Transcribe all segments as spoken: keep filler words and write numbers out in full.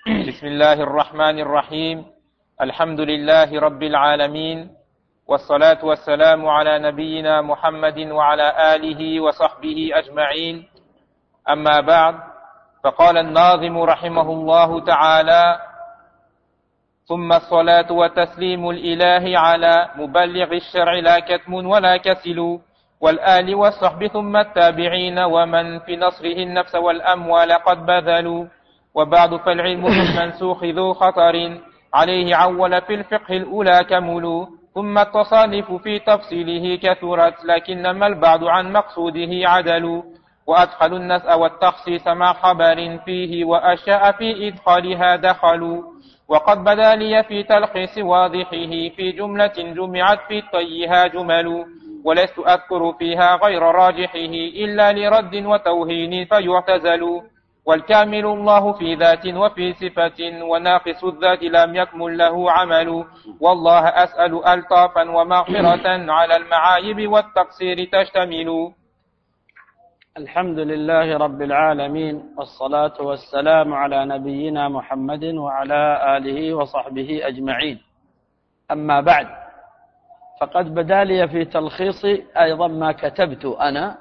بسم الله الرحمن الرحيم. الحمد لله رب العالمين، والصلاة والسلام على نبينا محمد وعلى آله وصحبه أجمعين. أما بعد، فقال الناظم رحمه الله تعالى: ثم الصلاة وتسليم الإله على مبلغ الشرع لا كتم ولا كسل، والآل والصحب ثم التابعين ومن في نصره النفس والأموال قد بذلوا. وبعد، فالعلم بالمنسوخ ذو خطر عليه عول في الفقه الأولى كمل، ثم التصانف في تفصيله كثرت لكنما البعد عن مقصوده عدل. وأدخلوا النسأ والتخصيص مع خبر فيه، وأشاء في إدخالها دخلوا. وقد بدا لي في تلخيص واضحه في جملة جمعت في طيها جمل، ولست أذكر فيها غير راجحه إلا لرد وتوهين فيعتزل. والكامل الله في ذات وفي صفة، وناقص الذات لم يكمل له عمل. والله أسأل ألطافا ومغفرة على المعايب والتقصير تشتمل. الحمد لله رب العالمين، والصلاة والسلام على نبينا محمد وعلى آله وصحبه أجمعين. أما بعد، فقد بدا لي في تلخيص أيضا ما كتبت أنا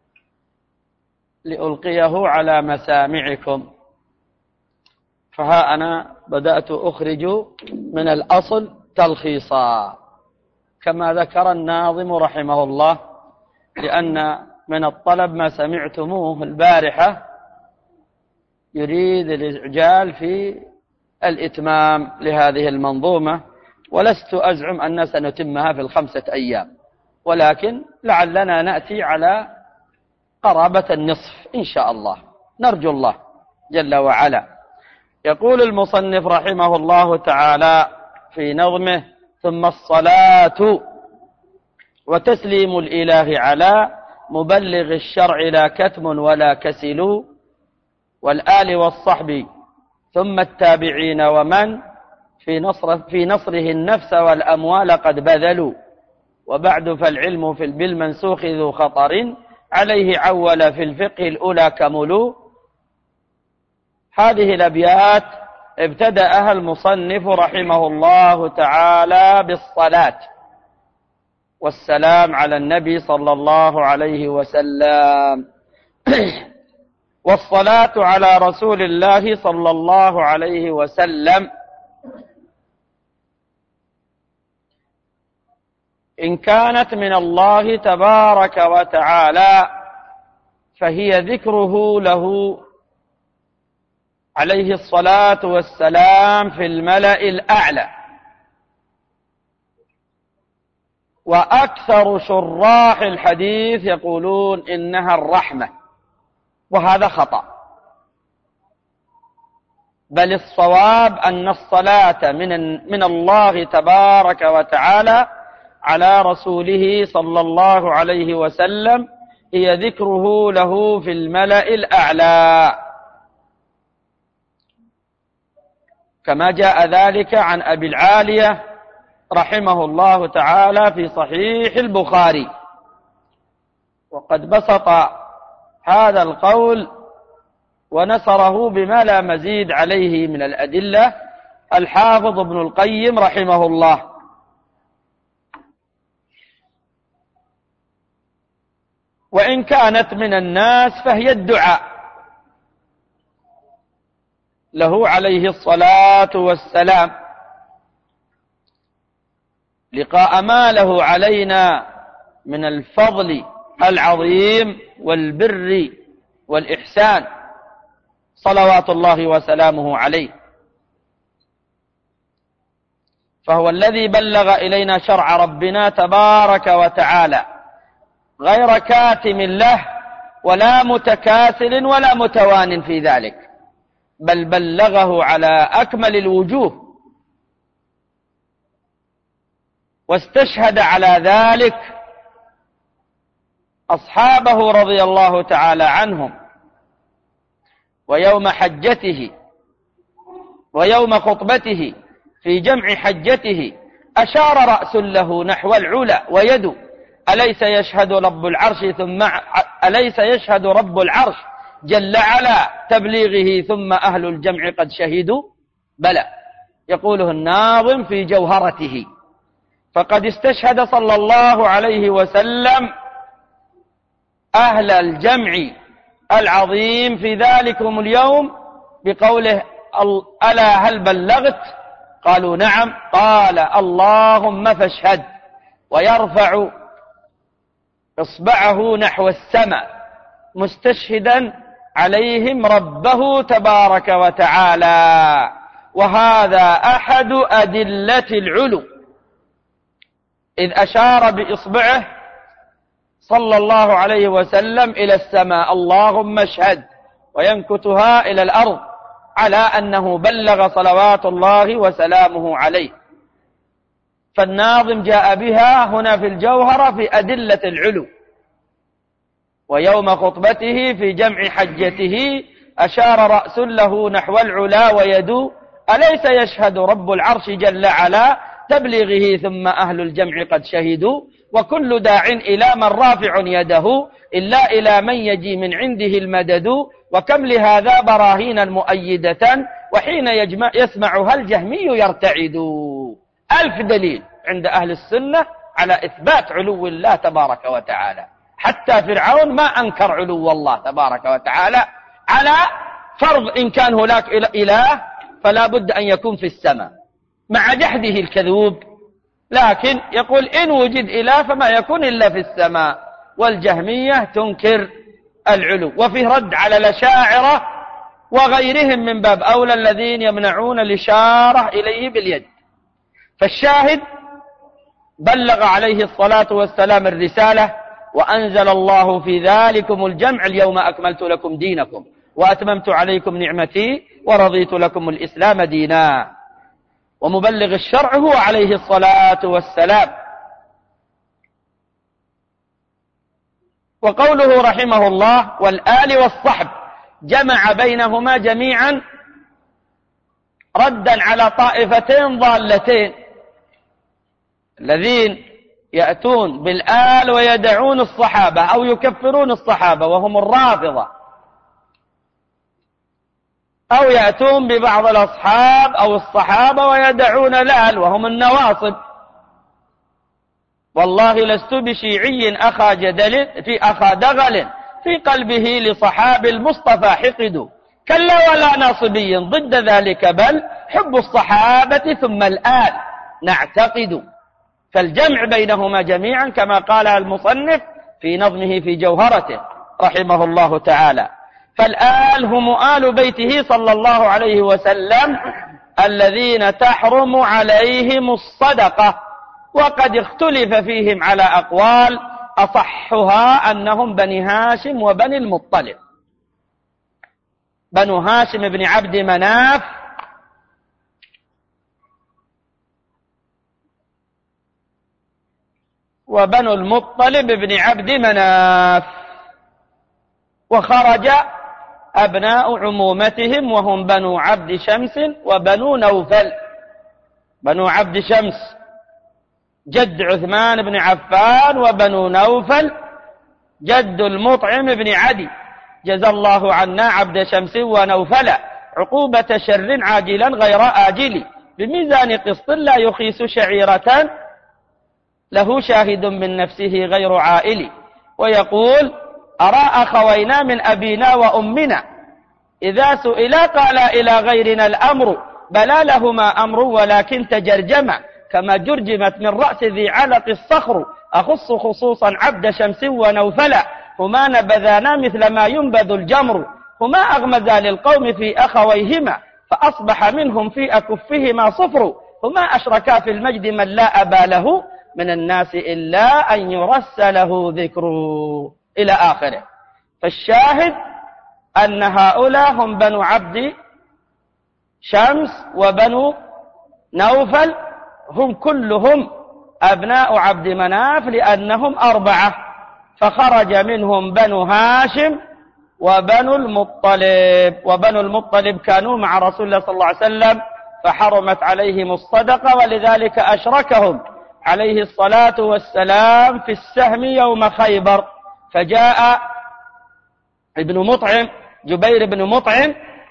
لألقيه على مسامعكم، فها أنا بدأت أخرج من الأصل تلخيصا كما ذكر الناظم رحمه الله، لأن من الطلب ما سمعتموه البارحة يريد الإعجال في الإتمام لهذه المنظومة، ولست أزعم أن سنتمها في الخمسة أيام، ولكن لعلنا نأتي على قرابة النصف إن شاء الله، نرجو الله جل وعلا. يقول المصنف رحمه الله تعالى في نظمه: ثم الصلاة وتسليم الإله على مبلغ الشرع لا كتم ولا كسل، والآل والصحب ثم التابعين ومن في نصر في نصره النفس والأموال قد بذلوا. وبعد، فالعلم في بالمنسوخ ذو خطر عليه عول في الفقه الأولى كملوا. هذه الأبيات ابتدأها المصنف رحمه الله تعالى بالصلاة والسلام على النبي صلى الله عليه وسلم. والصلاة على رسول الله صلى الله عليه وسلم إن كانت من الله تبارك وتعالى فهي ذكره له عليه الصلاة والسلام في الملأ الأعلى. وأكثر شراح الحديث يقولون إنها الرحمة، وهذا خطأ، بل الصواب أن الصلاة من من الله تبارك وتعالى على رسوله صلى الله عليه وسلم هي ذكره له في الملأ الأعلى، كما جاء ذلك عن أبي العالية رحمه الله تعالى في صحيح البخاري. وقد بسط هذا القول ونصره بما لا مزيد عليه من الأدلة الحافظ ابن القيم رحمه الله. وإن كانت من الناس فهي الدعاء له عليه الصلاة والسلام، لقاء ما له علينا من الفضل العظيم والبر والإحسان صلوات الله وسلامه عليه. فهو الذي بلغ إلينا شرع ربنا تبارك وتعالى غير كاتم له ولا متكاسل ولا متوان في ذلك، بل بلغه على أكمل الوجوه، واستشهد على ذلك أصحابه رضي الله تعالى عنهم. ويوم حجته ويوم خطبته في جمع حجته أشار رأس له نحو العلا ويد: أليس يشهد رب العرش ثم أليس يشهد رب العرش جل على تبليغه ثم أهل الجمع قد شهدوا. بلى، يقوله الناظم في جوهرته. فقد استشهد صلى الله عليه وسلم أهل الجمع العظيم في ذلكم اليوم بقوله: ألا هل بلغت؟ قالوا: نعم. قال: اللهم فاشهد، ويرفع إصبعه نحو السماء مستشهدا عليهم ربه تبارك وتعالى. وهذا أحد أدلة العلو، إذ أشار بإصبعه صلى الله عليه وسلم إلى السماء: اللهم اشهد، وينكتها إلى الأرض، على أنه بلغ صلوات الله وسلامه عليه. فالناظم جاء بها هنا في الجوهرة في أدلة العلو. ويوم خطبته في جمع حجته أشار رأس له نحو العلا ويدو: أليس يشهد رب العرش جل علا تبليغه ثم أهل الجمع قد شهدوا، وكل داع إلى من رافع يده إلا إلى من يجي من عنده المدد، وكم لهذا براهين مؤيدة وحين يجمع يسمعها الجهمي يرتعد. ألف دليل عند أهل السنة على إثبات علو الله تبارك وتعالى. حتى فرعون ما أنكر علو الله تبارك وتعالى، على فرض إن كان هناك إله فلا بد أن يكون في السماء مع جحده الكذوب، لكن يقول إن وجد إله فما يكون إلا في السماء. والجهمية تنكر العلو. وفيه رد على الأشاعرة وغيرهم من باب أولى الذين يمنعون الإشارة إليه باليد. فالشاهد بلغ عليه الصلاة والسلام الرسالة، وأنزل الله في ذلكم الجمع: اليوم أكملت لكم دينكم وأتممت عليكم نعمتي ورضيت لكم الإسلام دينا. ومبلغ الشرع هو عليه الصلاة والسلام. وقوله رحمه الله: والآل والصحب، جمع بينهما جميعا ردا على طائفتين ضالتين، الذين يأتون بالآل ويدعون الصحابة أو يكفرون الصحابة وهم الرافضة، أو يأتون ببعض الأصحاب أو الصحابة ويدعون الآل وهم النواصب. والله لست بشيعي أخا جدل في أخا دغل في قلبه لصحاب المصطفى حقد، كلا ولا ناصبي ضد ذلك، بل حب الصحابة ثم الآل نعتقد. فالجمع بينهما جميعا كما قال المصنف في نظمه في جوهرته رحمه الله تعالى. فالآل هم آل بيته صلى الله عليه وسلم الذين تحرم عليهم الصدقة، وقد اختلف فيهم على أقوال، أصحها أنهم بني هاشم وبني المطلب. بنو هاشم بن عبد مناف وبنو المطلب بن عبد مناف. وخرج أبناء عمومتهم وهم بنو عبد شمس وبنو نوفل. بنو عبد شمس جد عثمان بن عفان، وبنو نوفل جد المطعم بن عدي، جزى الله عنا عبد شمس ونوفل عقوبة شر عاجلا غير آجل، بميزان قسط لا يخيس شعيرة له شاهد من نفسه غير عائل. ويقول: أرى أخوينا من أبينا وأمنا إذا سئلا قال إلى غيرنا الأمر، بلا لهما أمر ولكن تجرجما، كما جرجمت من رأس ذي علق الصخر، أخص خصوصا عبد شمس ونوفلا، هما نبذانا مثل ما ينبذ الجمر، هما أغمزا للقوم في أخويهما، فأصبح منهم في أكفهما صفر، هما أشركا في المجد من لا أبا له من الناس إلا أن يرس له ذكره، إلى آخره. فالشاهد أن هؤلاء هم بنو عبد شمس وبنو نوفل، هم كلهم أبناء عبد مناف لأنهم أربعة، فخرج منهم بنو هاشم وبنو المطلب. وبنو المطلب كانوا مع رسول الله صلى الله عليه وسلم فحرمت عليهم الصدقة، ولذلك أشركهم عليه الصلاة والسلام في السهم يوم خيبر. فجاء ابن مطعم جبير بن مطعم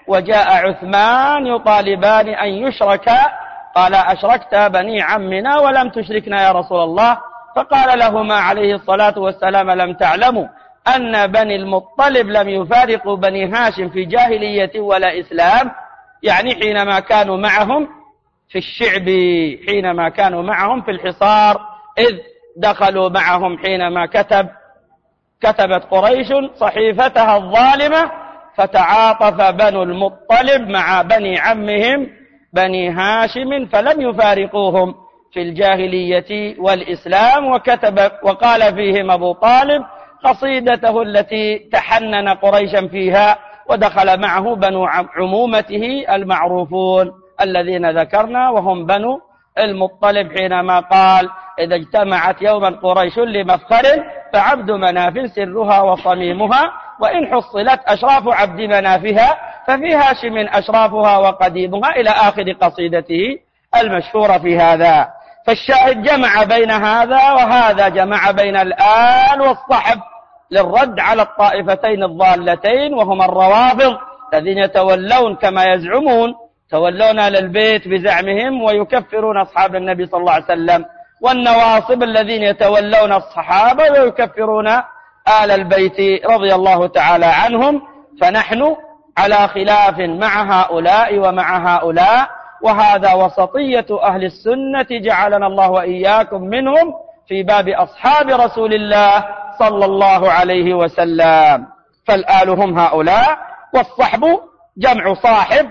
وجاء عثمان يطالبان أن يشركا، قال أشركت بني عمنا ولم تشركنا يا رسول الله؟ فقال لهما عليه الصلاة والسلام ألم تعلموا أن بني المطلب لم يفارقوا بني هاشم في جاهلية ولا إسلام؟ يعني حينما كانوا معهم في الشعب، حينما كانوا معهم في الحصار، إذ دخلوا معهم حينما كتب كتبت قريش صحيفتها الظالمة، فتعاطف بنو المطلب مع بني عمهم بني هاشم فلم يفارقوهم في الجاهلية والإسلام. وكتب وقال فيهم أبو طالب قصيدته التي تحنن قريشا فيها، ودخل معه بنو عمومته المعروفون الذين ذكرنا وهم بنو المطلب، حينما قال إذا اجتمعت يوما قريش لمفخر فعبد مناف سرها وصميمها، وإن حصلت أشراف عبد منافها ففي هاشم أشرافها وقديمها، إلى آخر قصيدته المشهورة في هذا. فالشاهد جمع بين هذا وهذا، جمع بين الآل والصحب للرد على الطائفتين الضالتين وهما الروافض الذين يتولون كما يزعمون، تولون آل البيت بزعمهم ويكفرون أصحاب النبي صلى الله عليه وسلم، والنواصب الذين يتولون الصحابة ويكفرون آل البيت رضي الله تعالى عنهم. فنحن على خلاف مع هؤلاء ومع هؤلاء، وهذا وسطية أهل السنة جعلنا الله وإياكم منهم في باب أصحاب رسول الله صلى الله عليه وسلم. فالآل هم هؤلاء، والصحب جمع صاحب،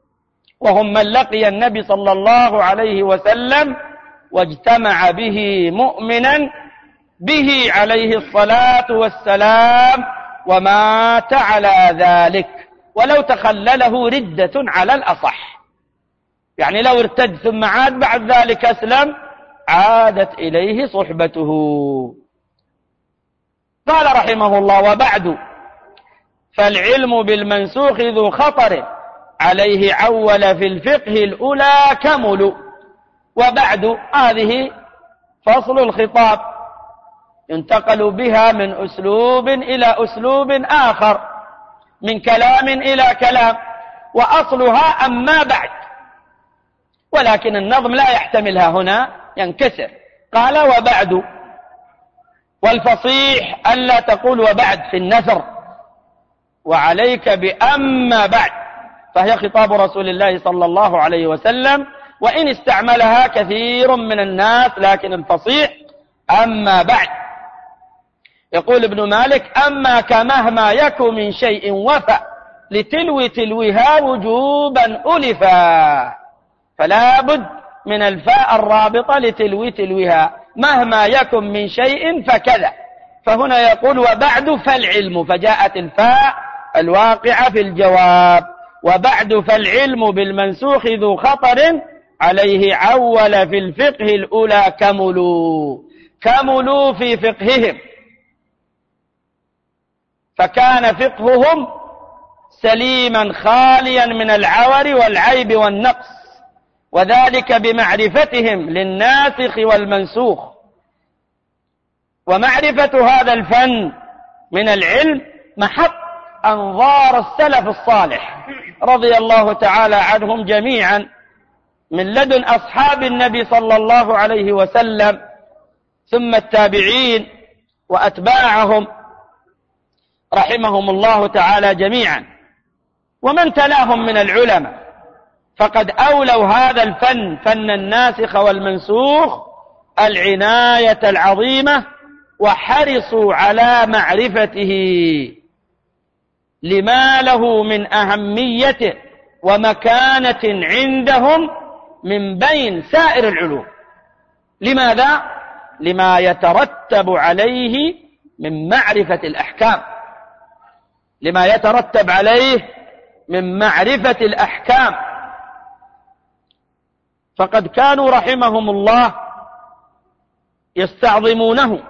وهم من لقي النبي صلى الله عليه وسلم واجتمع به مؤمنا به عليه الصلاة والسلام ومات على ذلك، ولو تخلله ردة على الأصح، يعني لو ارتد ثم عاد بعد ذلك أسلم عادت إليه صحبته. قال رحمه الله: وبعد فالعلم بالمنسوخ ذو خطر عليه عول في الفقه الأولى كمل. وبعد هذه فصل الخطاب ينتقل بها من أسلوب إلى أسلوب آخر، من كلام إلى كلام، وأصلها أما بعد، ولكن النظم لا يحتملها هنا ينكسر. قال: وبعد، والفصيح ألا تقول وبعد في النثر، وعليك بأما بعد، فهي خطاب رسول الله صلى الله عليه وسلم، وإن استعملها كثير من الناس، لكن الفصيح أما بعد. يقول ابن مالك: أما كمهما يكن من شيء وفى لتلو تلوها وجوبا ألفا، فلا بد من الفاء الرابطة لتلو تلوها، مهما يكن من شيء فكذا. فهنا يقول: وبعد فالعلم، فجاءت الفاء الواقعة في الجواب. وبعد فالعلم بالمنسوخ ذو خطر عليه عول في الفقه الأولى كملوا، كملوا في فقههم، فكان فقههم سليما خاليا من العور والعيب والنقص، وذلك بمعرفتهم للناسخ والمنسوخ. ومعرفة هذا الفن من العلم محط أنظار السلف الصالح رضي الله تعالى عنهم جميعا، من لدن أصحاب النبي صلى الله عليه وسلم، ثم التابعين وأتباعهم رحمهم الله تعالى جميعا، ومن تلاهم من العلماء، فقد أولوا هذا الفن، فن الناسخ والمنسوخ، العناية العظيمة، وحرصوا على معرفته لما له من أهمية ومكانة عندهم من بين سائر العلوم. لماذا؟ لما يترتب عليه من معرفة الأحكام، لما يترتب عليه من معرفة الأحكام. فقد كانوا رحمهم الله يستعظمونه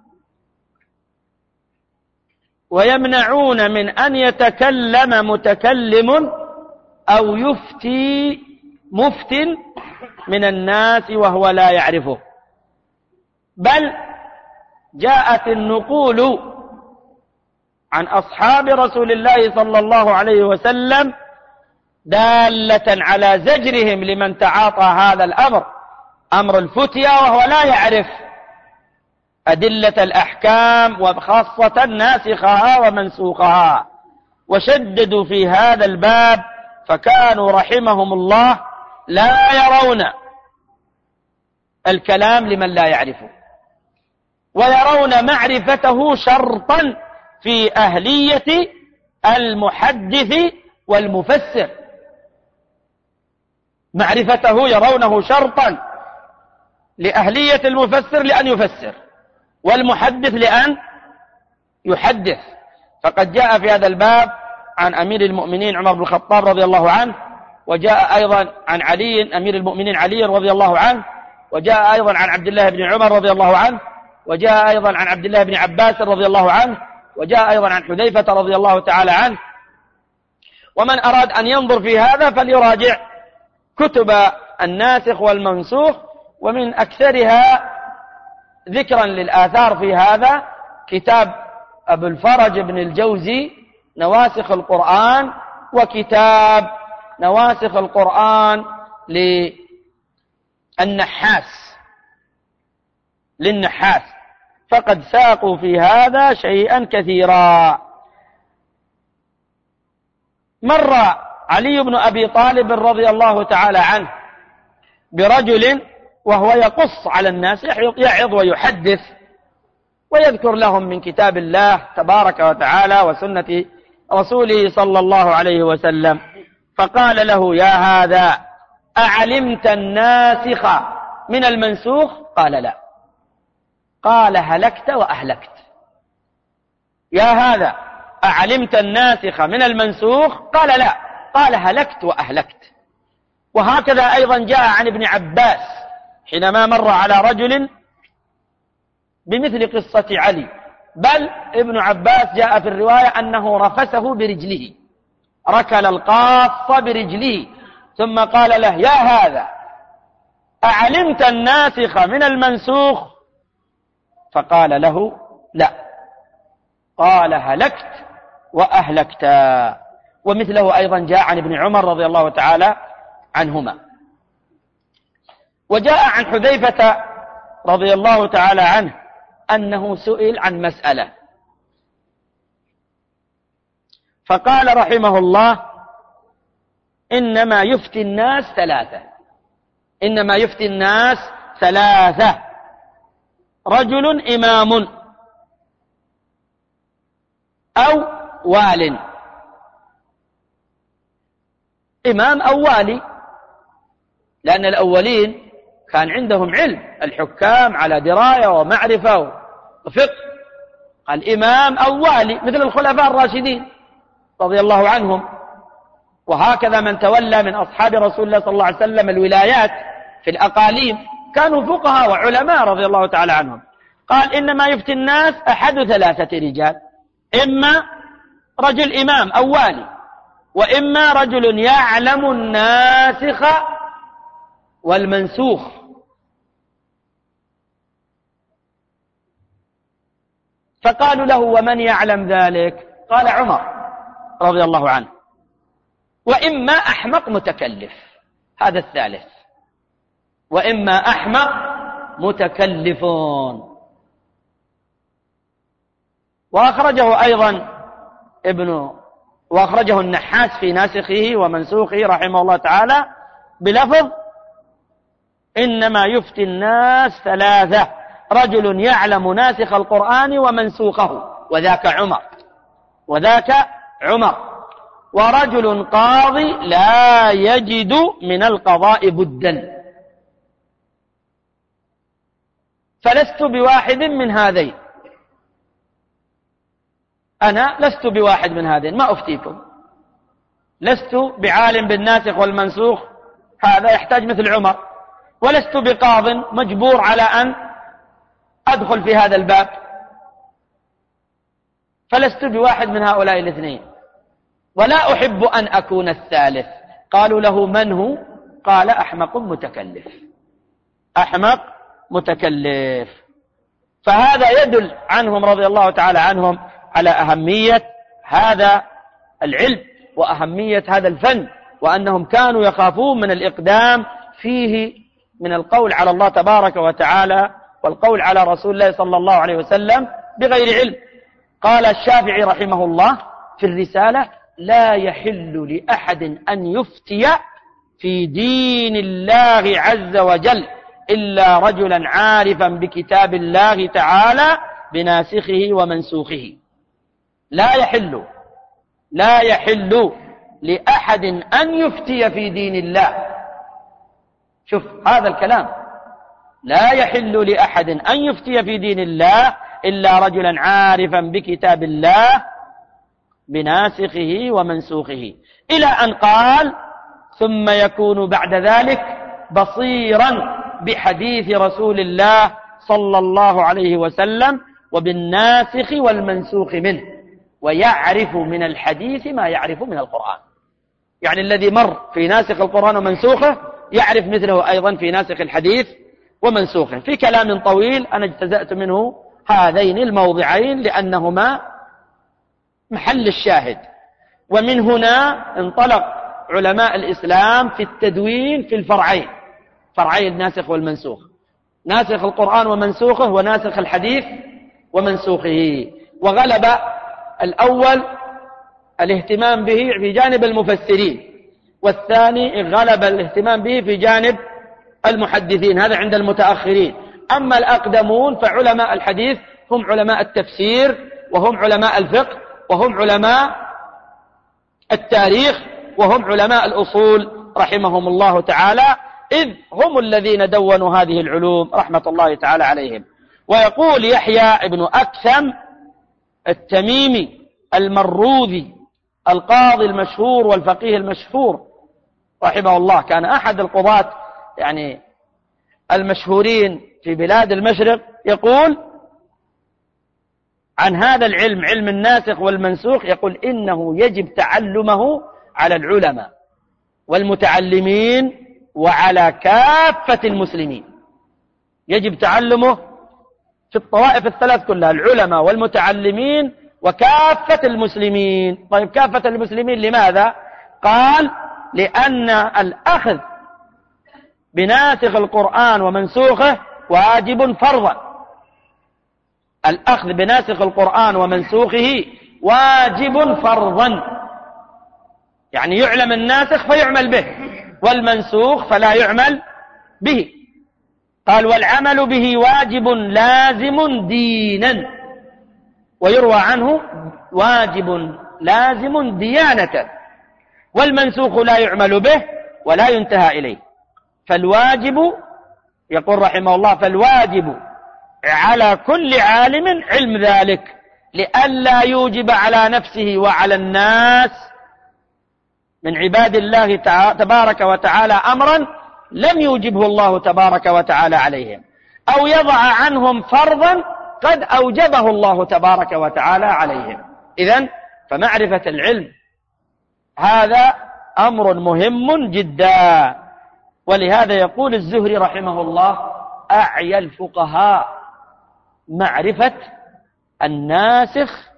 ويمنعون من أن يتكلم متكلم أو يفتي مفت من الناس وهو لا يعرفه، بل جاءت النقول عن أصحاب رسول الله صلى الله عليه وسلم دالة على زجرهم لمن تعاطى هذا الأمر، أمر الفتيا وهو لا يعرف أدلة الأحكام وخاصة ناسخها ومنسوخها. وشددوا في هذا الباب، فكانوا رحمهم الله لا يرون الكلام لمن لا يعرفه، ويرون معرفته شرطا في أهلية المحدث والمفسر. معرفته يرونه شرطا لأهلية المفسر لأن يفسر، والمحدث لأن يحدث. فقد جاء في هذا الباب عن أمير المؤمنين عمر بن الخطاب رضي الله عنه، وجاء أيضا عن علي أمير المؤمنين علي رضي الله عنه، وجاء أيضا عن عبد الله بن عمر رضي الله عنه، وجاء أيضا عن عبد الله بن عباس رضي الله عنه، وجاء أيضا عن حذيفة رضي الله تعالى عنه. ومن أراد أن ينظر في هذا فليراجع كتب الناسخ والمنسوخ، ومن أكثرها ذكرا للآثار في هذا كتاب أبو الفرج بن الجوزي نواسخ القرآن، وكتاب نواسخ القرآن للنحاس للنحاس فقد ساقوا في هذا شيئا كثيرا. مر علي بن أبي طالب رضي الله تعالى عنه برجل وهو يقص على الناس، يعظ ويحدث ويذكر لهم من كتاب الله تبارك وتعالى وسنة رسوله صلى الله عليه وسلم. فقال له: يا هذا أعلمت الناسخ من المنسوخ؟ قال: لا. قال: هلكت وأهلكت. يا هذا أعلمت الناسخ من المنسوخ؟ قال: لا. قال: هلكت وأهلكت. وهكذا أيضا جاء عن ابن عباس حينما مر على رجل بمثل قصة علي، بل ابن عباس جاء في الرواية أنه رفسه برجله، ركل القاص برجله، ثم قال له: يا هذا أعلمت الناسخ من المنسوخ؟ فقال له: لا. قال: هلكت وأهلكت. ومثله أيضا جاء عن ابن عمر رضي الله تعالى عنهما. وجاء عن حذيفة رضي الله تعالى عنه أنه سئل عن مسألة فقال رحمه الله: إنما يفتي الناس ثلاثة إنما يفتي الناس ثلاثة رجل إمام أو وال. إمام أو والي، لأن الأولين كان عندهم علم، الحكام على دراية ومعرفة وفقه. قال إمام أو والي مثل الخلفاء الراشدين رضي الله عنهم، وهكذا من تولى من أصحاب رسول الله صلى الله عليه وسلم الولايات في الأقاليم كانوا فقهاء وعلماء رضي الله تعالى عنهم. قال: إنما يفتي الناس أحد ثلاثة رجال، إما رجل إمام أو والي، وإما رجل يعلم الناسخ والمنسوخ. فقالوا له: ومن يعلم ذلك؟ قال: عمر رضي الله عنه. وإما أحمق متكلف، هذا الثالث، وإما أحمق متكلفون. وأخرجه أيضا ابن وأخرجه النحاس في ناسخه ومنسوخه رحمه الله تعالى بلفظ: إنما يفتي الناس ثلاثة رجل يعلم ناسخ القرآن ومنسوخه، وذاك عمر وذاك عمر ورجل قاضي لا يجد من القضاء بدا. فلست بواحد من هذين، أنا لست بواحد من هذين، ما أفتيكم، لست بعالم بالناسخ والمنسوخ، هذا يحتاج مثل عمر، ولست بقاض مجبور على أن أدخل في هذا الباب، فلست بواحد من هؤلاء الاثنين، ولا أحب أن أكون الثالث. قالوا له: من هو؟ قال: أحمق متكلف. أحمق متكلف. فهذا يدل عنهم رضي الله تعالى عنهم على أهمية هذا العلم وأهمية هذا الفن وأنهم كانوا يخافون من الإقدام فيه من القول على الله تبارك وتعالى والقول على رسول الله صلى الله عليه وسلم بغير علم. قال الشافعي رحمه الله في الرسالة: لا يحل لأحد أن يفتي في دين الله عز وجل إلا رجلا عارفا بكتاب الله تعالى بناسخه ومنسوخه. لا يحل لا يحل لأحد أن يفتي في دين الله. شوف هذا الكلام: لا يحل لأحد أن يفتي في دين الله إلا رجلا عارفا بكتاب الله بناسخه ومنسوخه، إلى أن قال: ثم يكون بعد ذلك بصيرا بحديث رسول الله صلى الله عليه وسلم وبالناسخ والمنسوخ منه، ويعرف من الحديث ما يعرف من القرآن. يعني الذي مر في ناسخ القرآن ومنسوخه يعرف مثله أيضا في ناسخ الحديث ومنسوخه. في كلام طويل أنا اجتزأت منه هذين الموضعين لأنهما محل الشاهد. ومن هنا انطلق علماء الإسلام في التدوين في الفرعين، فرعي الناسخ والمنسوخ: ناسخ القرآن ومنسوخه وناسخ الحديث ومنسوخه. وغلب الأول الاهتمام به في جانب المفسرين، والثاني غلب الاهتمام به في جانب المحدثين، هذا عند المتأخرين. أما الأقدمون فعلماء الحديث هم علماء التفسير، وهم علماء الفقه، وهم علماء التاريخ، وهم علماء الأصول رحمهم الله تعالى، إذ هم الذين دونوا هذه العلوم رحمة الله تعالى عليهم. ويقول يحيى ابن أكثم التميمي المروذي القاضي المشهور والفقيه المشهور رحمه الله، كان أحد القضاة يعني المشهورين في بلاد المشرق، يقول عن هذا العلم، علم الناسخ والمنسوخ، يقول: إنه يجب تعلمه على العلماء والمتعلمين وعلى كافة المسلمين. يجب تعلمه في الطوائف الثلاث كلها: العلماء والمتعلمين وكافة المسلمين. طيب كافة المسلمين لماذا؟ قال: لأن الأخذ بناسخ القرآن ومنسوخه واجب فرضا. الأخذ بناسخ القرآن ومنسوخه واجب فرضا، يعني يعلم الناسخ فيعمل به، والمنسوخ فلا يعمل به. قال: والعمل به واجب لازم دينا، ويروى عنه واجب لازم ديانة، والمنسوخ لا يعمل به ولا ينتهى إليه. فالواجب، يقول رحمه الله، فالواجب على كل عالم علم ذلك، لئلا يوجب على نفسه وعلى الناس من عباد الله تبارك وتعالى أمرا لم يوجبه الله تبارك وتعالى عليهم، أو يضع عنهم فرضا قد أوجبه الله تبارك وتعالى عليهم. إذن فمعرفة العلم هذا أمر مهم جدا. ولهذا يقول الزهري رحمه الله: أعيا الفقهاء معرفة الناسخ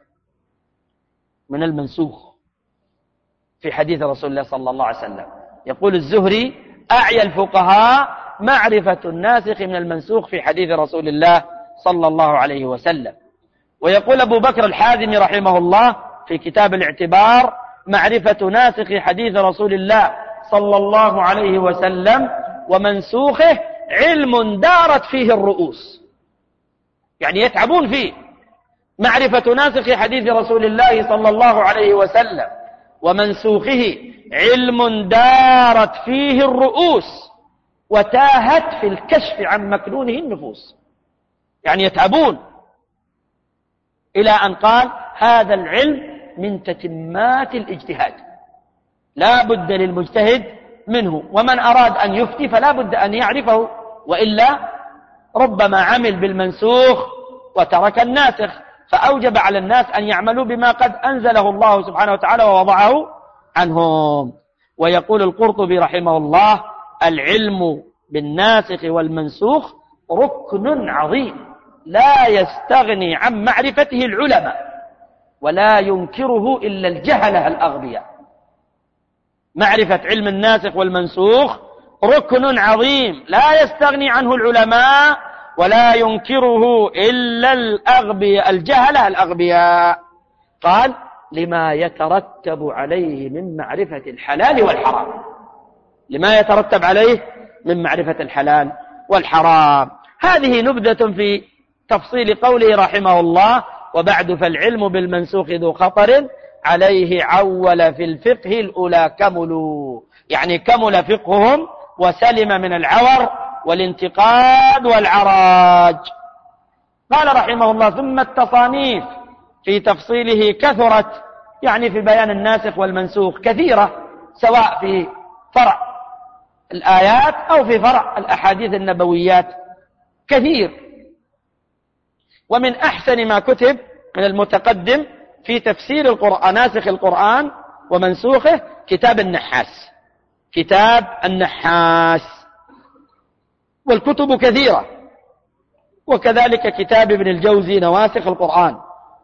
من المنسوخ في حديث رسول الله صلى الله عليه وسلم. يقول الزهري: أعيا الفقهاء معرفة الناسخ من المنسوخ في حديث رسول الله صلى الله عليه وسلم. ويقول أبو بكر الحازمي رحمه الله في كتاب الاعتبار: معرفة ناسخ حديث رسول الله صلى الله عليه وسلم ومنسوخه علم دارت فيه الرؤوس، يعني يتعبون فيه. معرفة ناسخ حديث رسول الله صلى الله عليه وسلم ومنسوخه علم دارت فيه الرؤوس وتاهت في الكشف عن مكنونه النفوس، يعني يتعبون، إلى أن قال: هذا العلم من تتمات الاجتهاد، لا بد للمجتهد منه، ومن أراد أن يفتي فلا بد أن يعرفه، وإلا ربما عمل بالمنسوخ وترك الناسخ، فأوجب على الناس أن يعملوا بما قد أنزله الله سبحانه وتعالى ووضعه عنهم. ويقول القرطبي رحمه الله: العلم بالناسخ والمنسوخ ركن عظيم لا يستغني عن معرفته العلماء، ولا ينكره إلا الجهلة الأغبياء. معرفة علم الناسخ والمنسوخ ركن عظيم لا يستغني عنه العلماء ولا ينكره إلا الأغبياء الجهلة الأغبياء. قال لما يترتب عليه من معرفة الحلال والحرام، لما يترتب عليه من معرفة الحلال والحرام. هذه نبذة في تفصيل قوله رحمه الله: وبعد فالعلم بالمنسوخ ذو خطر عليه عول في الفقه الأولى كملوا، يعني كمل فقههم وسلم من العور والانتقاد والعراج. قال رحمه الله: ثم التصانيف في تفصيله كثرت، يعني في بيان الناسخ والمنسوخ كثيرة، سواء في فرع الآيات أو في فرع الأحاديث النبويات كثير. ومن أحسن ما كتب من المتقدم في تفسير القرآن، ناسخ القرآن ومنسوخه، كتاب النحاس، كتاب النحاس، والكتب كثيرة، وكذلك كتاب ابن الجوزي نواسخ القرآن.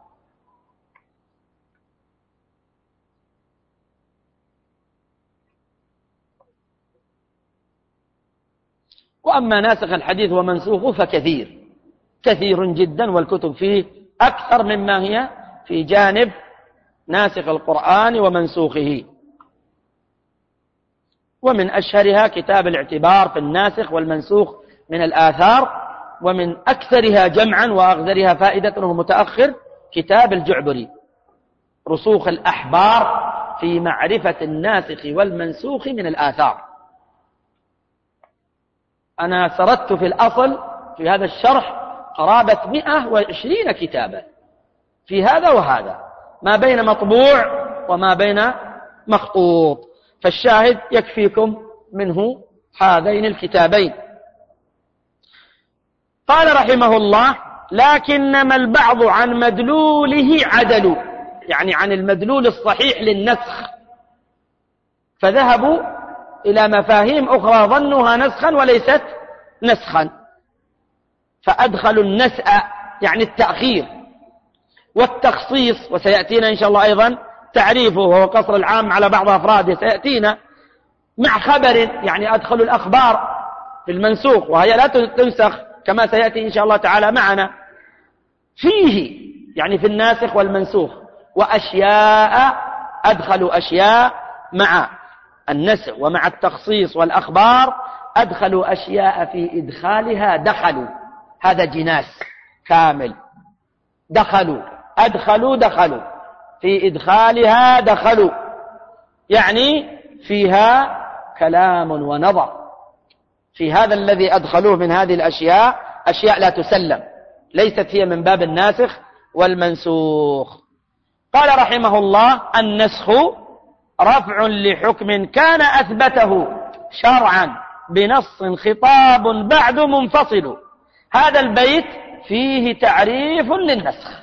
وأما ناسخ الحديث ومنسوخه فكثير كثير جدا، والكتب فيه أكثر مما هي في جانب ناسخ القرآن ومنسوخه. ومن أشهرها كتاب الاعتبار في الناسخ والمنسوخ من الآثار، ومن أكثرها جمعا وأغذرها فائدة وهو متأخر كتاب الجعبري رسوخ الأحبار في معرفة الناسخ والمنسوخ من الآثار. أنا سردت في الأصل في هذا الشرح قرابة مئة وعشرين كتابا في هذا وهذا، ما بين مطبوع وما بين مخطوط، فالشاهد يكفيكم منه هذين الكتابين. قال رحمه الله: لكنما البعض عن مدلوله عدلوا، يعني عن المدلول الصحيح للنسخ، فذهبوا إلى مفاهيم أخرى ظنوها نسخا وليست نسخا، فأدخلوا النسأ يعني التأخير والتخصيص، وسيأتينا إن شاء الله أيضا تعريفه وهو قصر العام على بعض أفراده سيأتينا، مع خبر يعني أدخلوا الأخبار في المنسوخ وهي لا تنسخ كما سيأتي إن شاء الله تعالى معنا، فيه يعني في الناسخ والمنسوخ، وأشياء أدخلوا أشياء مع النسخ ومع التخصيص والأخبار، أدخلوا أشياء في إدخالها دخلوا، هذا جناس كامل، دخلوا أدخلوا دخلوا في إدخالها دخلوا، يعني فيها كلام ونظر في هذا الذي أدخلوه من هذه الأشياء، أشياء لا تسلم، ليست هي من باب الناسخ والمنسوخ. قال رحمه الله: النسخ رفع لحكم كان أثبته شرعا بنص خطاب بعد منفصل. هذا البيت فيه تعريف للنسخ،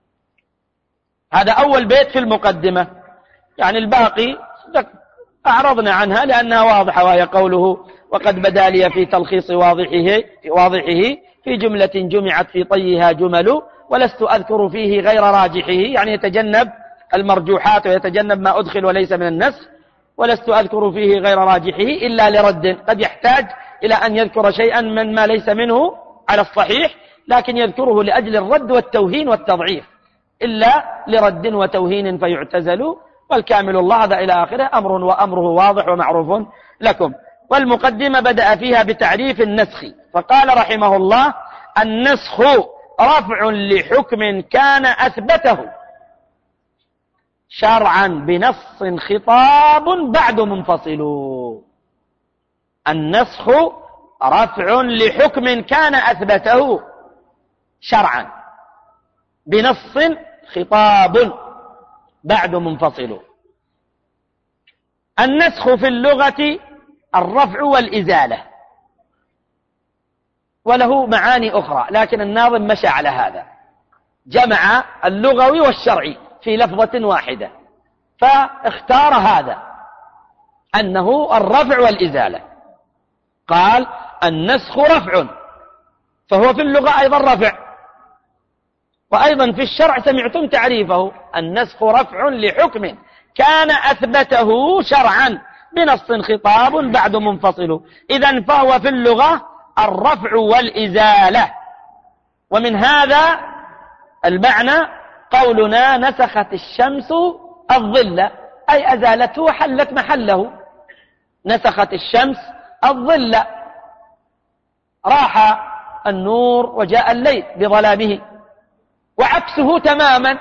هذا أول بيت في المقدمة، يعني الباقي أعرضنا عنها لأنها واضحة، وهي قوله: وقد بدا لي في تلخيص واضحه, واضحه في جملة جمعت في طيها جمل، ولست أذكر فيه غير راجحه، يعني يتجنب المرجوحات ويتجنب ما أدخل وليس من النسخ، ولست أذكر فيه غير راجحه إلا لرد، قد يحتاج إلى أن يذكر شيئا من ما ليس منه على الصحيح، لكن يذكره لأجل الرد والتوهين والتضعيف، إلا لرد وتوهين فيعتزل، والكامل الله هذا إلى آخره أمر وأمره واضح ومعروف لكم. والمقدمة بدأ فيها بتعريف النسخ، فقال رحمه الله: النسخ رفع لحكم كان أثبته شرعا بنص خطاب بعد منفصل. النسخ رفع لحكم كان أثبته شرعا بنص خطاب بعد منفصل. النسخ في اللغة الرفع والإزالة، وله معاني أخرى، لكن الناظم مشى على هذا، جمع اللغوي والشرعي في لفظة واحدة، فاختار هذا أنه الرفع والإزالة. قال: النسخ رفع، فهو في اللغة أيضا رفع، وأيضا في الشرع سمعتم تعريفه: النسخ رفع لحكم كان أثبته شرعا بنص خطاب بعد منفصل. إذن فهو في اللغة الرفع والإزالة. ومن هذا المعنى قولنا نسخت الشمس الظل، أي أزالته وحلت محله. نسخت الشمس الظل، راح النور وجاء الليل بظلامه. وعكسه تماما،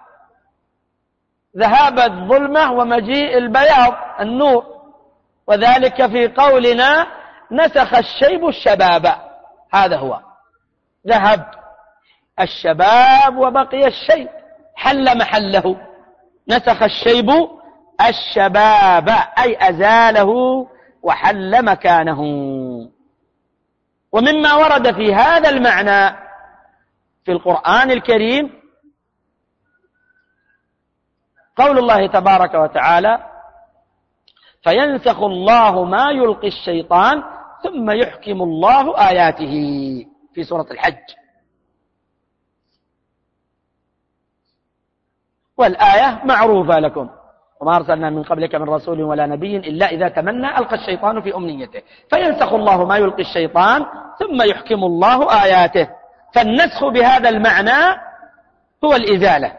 ذهاب الظلمة ومجيء البياض النور. وذلك في قولنا نسخ الشيب الشباب، هذا هو، ذهب الشباب وبقي الشيب، حل محله. نسخ الشيب الشباب أي أزاله وحل مكانه. ومما ورد في هذا المعنى في القرآن الكريم قول الله تبارك وتعالى: فينسخ الله ما يلقي الشيطان ثم يحكم الله آياته، في سورة الحج. والآية معروفة لكم: وما أرسلنا من قبلك من رسول ولا نبي إلا إذا تمنى ألقى الشيطان في أمنيته فينسخ الله ما يلقي الشيطان ثم يحكم الله آياته. فالنسخ بهذا المعنى هو الإزالة.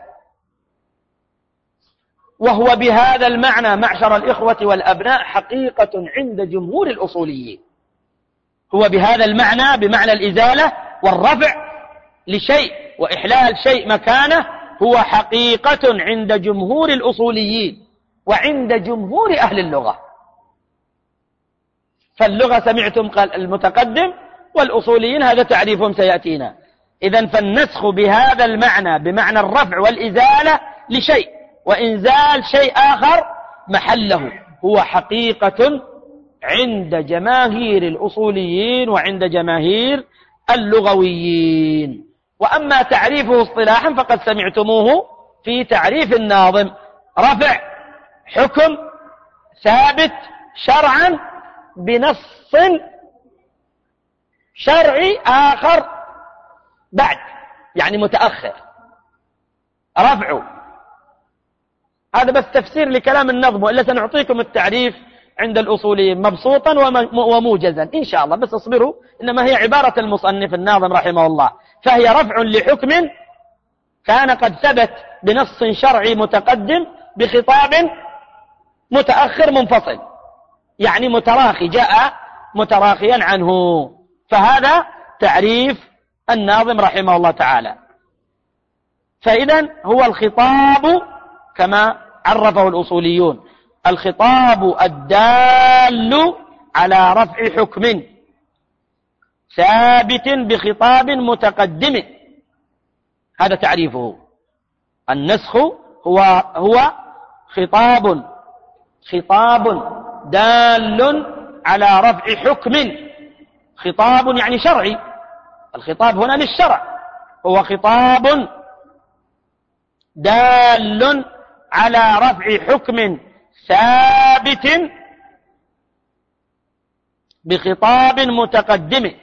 وهو بهذا المعنى معشر الإخوة والأبناء حقيقة عند جمهور الأصوليين. هو بهذا المعنى، بمعنى الإزالة والرفع لشيء وإحلال شيء مكانه، هو حقيقة عند جمهور الأصوليين وعند جمهور أهل اللغة. فاللغة سمعتم قال المتقدم، والأصوليين هذا تعريفهم سيأتينا. إذن فالنسخ بهذا المعنى بمعنى الرفع والإزالة لشيء وإنزال شيء آخر محله، هو حقيقة عند جماهير الأصوليين وعند جماهير اللغويين. وأما تعريفه اصطلاحا فقد سمعتموه في تعريف الناظم: رفع حكم ثابت شرعا بنص شرعي آخر بعد، يعني متأخر. رفع، هذا بس تفسير لكلام النظم، وإلا سنعطيكم التعريف عند الأصوليين مبسوطا وموجزا إن شاء الله، بس اصبروا، إنما هي عبارة المصنف الناظم رحمه الله. فهي رفع لحكم كان قد ثبت بنص شرعي متقدم بخطاب متأخر منفصل، يعني متراخي، جاء متراخيا عنه. فهذا تعريف الناظم رحمه الله تعالى. فإذا هو الخطاب كما عرفه الأصوليون: الخطاب الدال على رفع حكم ثابت بخطاب متقدم. هذا تعريفه. النسخ هو هو خطاب خطاب دال على رفع حكم. خطاب يعني شرعي، الخطاب هنا للشرع، هو خطاب دال على رفع حكم ثابت بخطاب متقدم.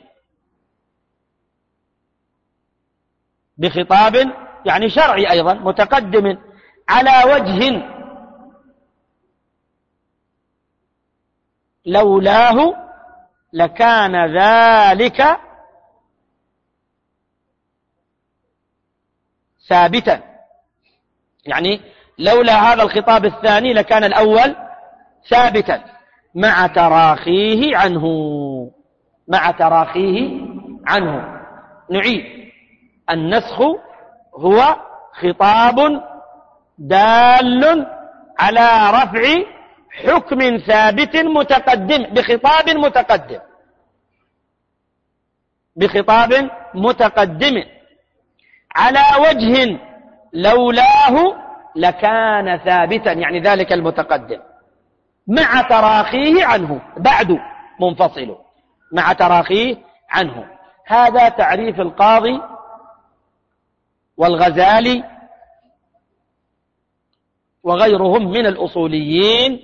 بخطاب يعني شرعي أيضا متقدم على وجه لولاه لكان ذلك ثابتا. يعني لولا هذا الخطاب الثاني لكان الأول ثابتا مع تراخيه عنه. مع تراخيه عنه. نعيد: النسخ هو خطاب دال على رفع حكم ثابت متقدم بخطاب متقدم بخطاب متقدم على وجه لولاه لكان ثابتا، يعني ذلك المتقدم مع تراخيه عنه، بعد منفصل مع تراخيه عنه. هذا تعريف القاضي والغزالي وغيرهم من الأصوليين.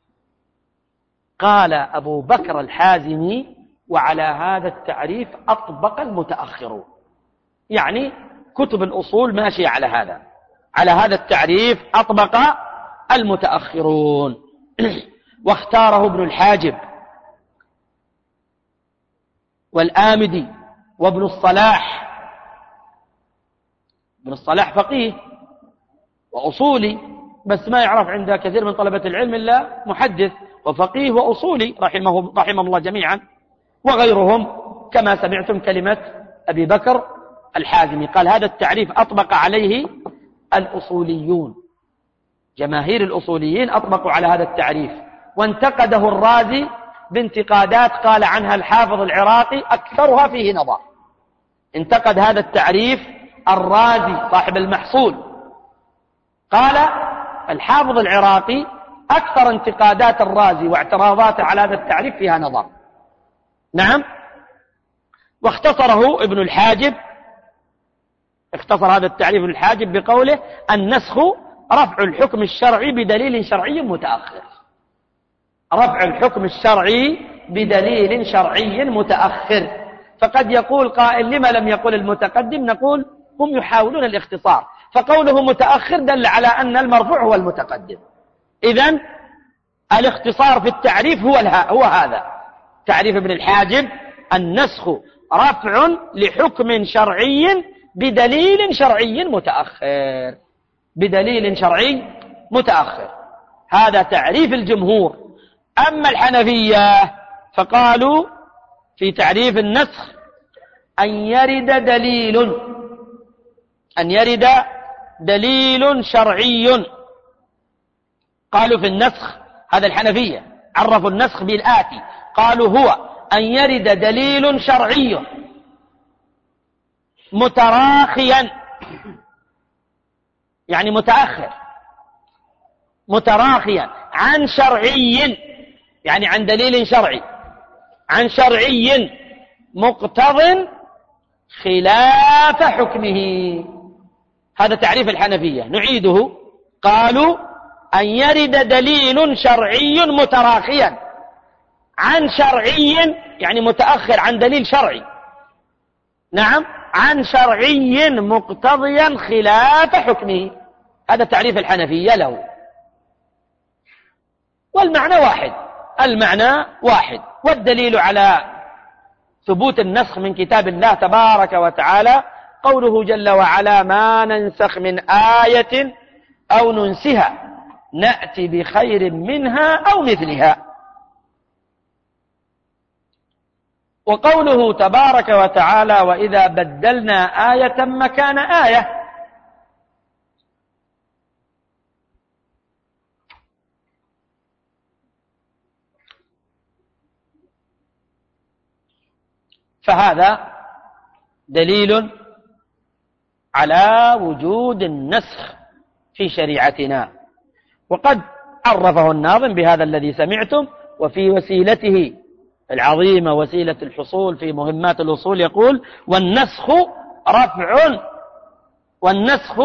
قال أبو بكر الحازمي: وعلى هذا التعريف أطبق المتأخرون. يعني كتب الأصول ماشية على هذا، على هذا التعريف أطبق المتأخرون. واختاره ابن الحاجب والآمدي وابن الصلاح. ابن الصلاح فقيه وأصولي، بس ما يعرف عند كثير من طلبة العلم إلا محدث، وفقيه وأصولي رحمه رحمه الله جميعا، وغيرهم كما سمعتم كلمة أبي بكر الحازمي قال هذا التعريف أطبق عليه الأصوليون، جماهير الأصوليين أطبقوا على هذا التعريف، وانتقده الرازي بانتقادات قال عنها الحافظ العراقي أكثرها فيه نظر. انتقد هذا التعريف الرازي صاحب المحصول، قال الحافظ العراقي أكثر انتقادات الرازي واعتراضاته على هذا التعريف فيها نظر. نعم. واختصره ابن الحاجب، اختصر هذا التعريف ابن الحاجب بقوله النسخ رفع الحكم الشرعي بدليل شرعي متأخر. رفع الحكم الشرعي بدليل شرعي متأخر. فقد يقول قائل لما لم يقل المتقدم؟ نقول هم يحاولون الاختصار، فقوله متأخر دل على أن المرفوع هو المتقدم. إذن الاختصار في التعريف هو, هو هذا تعريف ابن الحاجب: النسخ رفع لحكم شرعي بدليل شرعي متأخر. بدليل شرعي متأخر، هذا تعريف الجمهور. أما الحنفية فقالوا في تعريف النسخ أن يرد دليل أن يرد دليل شرعي. قالوا في النسخ، هذا الحنفية عرفوا النسخ بالآتي، قالوا هو أن يرد دليل شرعي متراخيا، يعني متأخر، متراخيا عن شرعي، يعني عن دليل شرعي، عن شرعي مقتض خلاف حكمه. هذا تعريف الحنفية، نعيده. قالوا أن يرد دليل شرعي متراخيا عن شرعي، يعني متأخر عن دليل شرعي، نعم، عن شرعي مقتضيا خلاف حكمه. هذا تعريف الحنفية له، والمعنى واحد، المعنى واحد. والدليل على ثبوت النسخ من كتاب الله تبارك وتعالى قوله جل وعلا: ما ننسخ من آية أو ننسها نأتي بخير منها أو مثلها. وقوله تبارك وتعالى: وإذا بدلنا آية مكان آية. فهذا دليل على وجود النسخ في شريعتنا. وقد عرفه الناظم بهذا الذي سمعتم، وفي وسيلته العظيمة وسيلة الحصول في مهمات الأصول يقول: والنسخ رفع والنسخ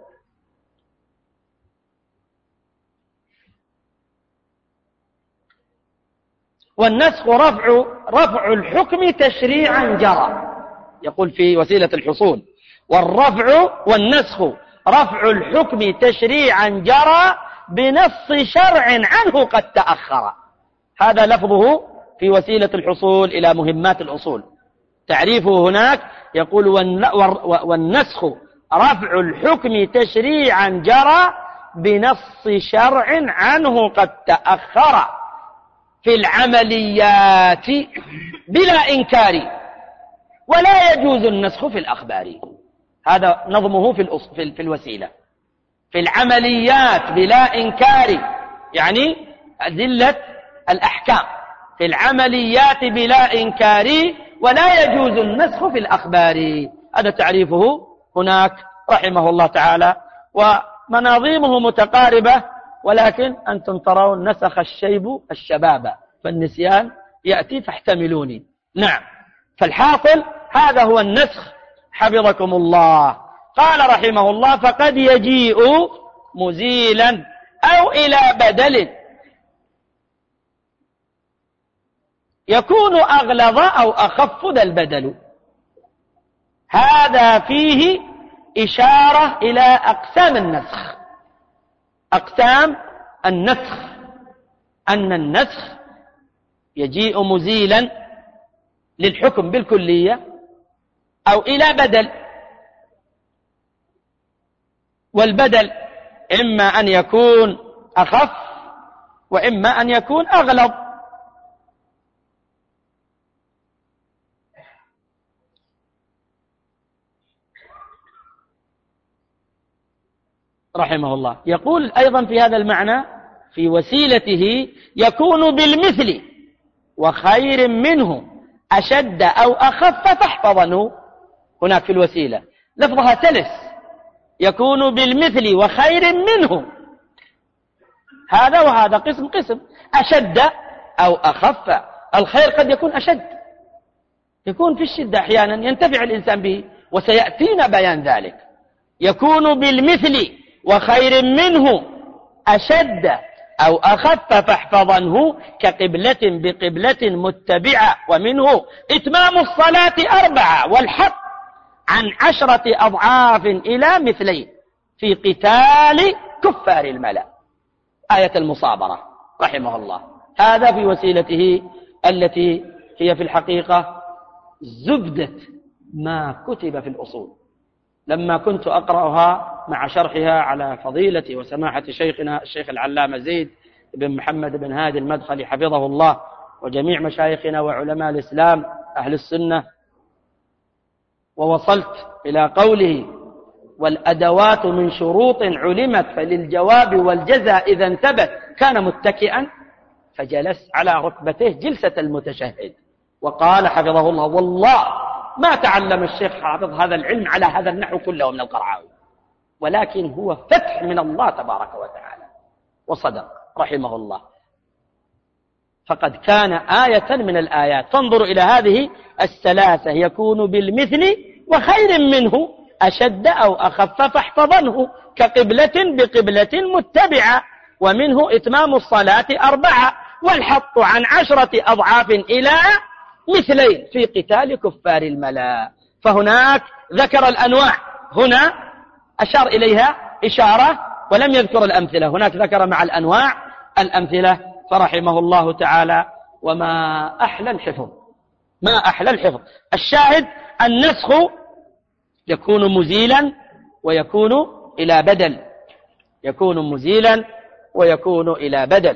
والنسخ رفع رفع الحكم تشريعا جرى. يقول في وسيلة الحصول: والرفع والنسخ رفع الحكم تشريعا جرى بنص شرع عنه قد تأخر. هذا لفظه في وسيلة الحصول إلى مهمات الأصول. تعريفه هناك يقول: والنسخ رفع الحكم تشريعا جرى بنص شرع عنه قد تأخر في العمليات بلا إنكار، ولا يجوز النسخ في الأخبار. هذا نظمه في, في الوسيلة: في العمليات بلا إنكار، يعني أدلة الأحكام في العمليات بلا إنكار، ولا يجوز النسخ في الأخبار. هذا تعريفه هناك رحمه الله تعالى، ومناظيمه متقاربة، ولكن أنتم ترون نسخ الشيب الشباب فالنسيان يأتي فاحتملوني. نعم، فالحاصل هذا هو النسخ حفظكم الله. قال رحمه الله: فقد يجيء مزيلا أو إلى بدل يكون أغلظ أو أخف ذا البدل. هذا فيه إشارة إلى أقسام النسخ. أقسام النسخ أن النسخ يجيء مزيلا للحكم بالكلية أو إلى بدل، والبدل إما أن يكون أخف وإما أن يكون أغلظ. رحمه الله يقول أيضا في هذا المعنى: في وسيلته يكون بالمثل وخير منه أشد أو أخف فاحفظنه. هناك في الوسيلة لفظها سلس، يكون بالمثل وخير منه، هذا وهذا قسم قسم، أشد أو أخف. الخير قد يكون أشد، يكون في الشدة أحيانا ينتفع الإنسان به، وسيأتينا بيان ذلك. يكون بالمثل وخير منه أشد أو أخف فاحفظنه، كقبلة بقبلة متبعة، ومنه إتمام الصلاة أربعة والحق عن عشرة أضعاف إلى مثلين في قتال كفار الملأ. آية المصابرة رحمه الله. هذا في وسيلته التي هي في الحقيقة زبدة ما كتب في الأصول. لما كنت أقرأها مع شرحها على فضيلة وسماحة شيخنا الشيخ العلامة زيد بن محمد بن هادي المدخلي حفظه الله، وجميع مشايخنا وعلماء الإسلام أهل السنة، ووصلت إلى قوله: والأدوات من شروط علمت فللجواب والجزاء إذا انتبت كان متكئا، فجلس على ركبته جلسة المتشهد وقال حفظه الله: والله ما تعلم الشيخ حافظ هذا العلم على هذا النحو كله من القرعاوي، ولكن هو فتح من الله تبارك وتعالى. وصدق رحمه الله، فقد كان آية من الآيات. فانظروا إلى هذه الثلاثة: يكون بالمثل وخير منه أشد أو أخف فاحفظنه، كقبلة بقبلة متبعة، ومنه إتمام الصلاة أربعة والحط عن عشرة أضعاف إلى مثلين في قتال كفار الملا. فهناك ذكر الأنواع، هنا أشار إليها إشارة ولم يذكر الأمثلة، هناك ذكر مع الأنواع الأمثلة. فرحمه الله تعالى. وما أحلى الحفظ، ما أحلى الحفظ. الشاهد: النسخ يكون مزيلا ويكون إلى بدل، يكون مزيلا ويكون إلى بدل.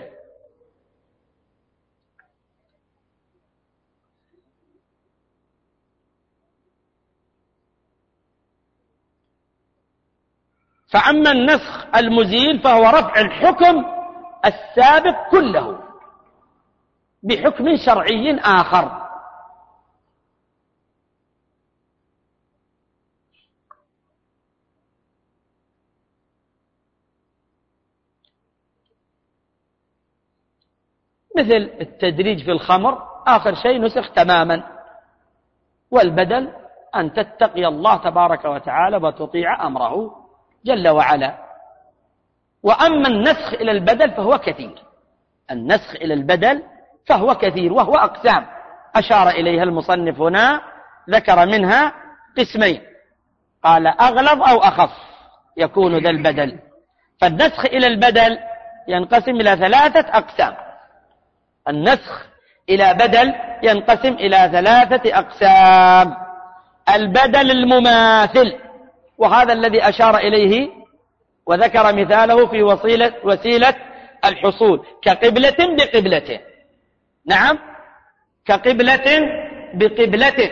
فأما النسخ المزيل فهو رفع الحكم السابق كله بحكم شرعي آخر. مثل التدريج في الخمر، آخر شيء نسخ تماما، والبدل أن تتقي الله تبارك وتعالى وتطيع أمره جل وعلا. وأما النسخ إلى البدل فهو كثير، النسخ إلى البدل فهو كثير، وهو أقسام أشار إليها المصنف هنا، ذكر منها قسمين، قال أغلظ أو أخف يكون ذا البدل. فالنسخ إلى البدل ينقسم إلى ثلاثة أقسام، النسخ إلى بدل ينقسم إلى ثلاثة أقسام. البدل المماثل، وهذا الذي أشار إليه وذكر مثاله في وسيلة, وسيلة الحصول، كقبلة بقبلة. نعم، كقبلة بقبلة.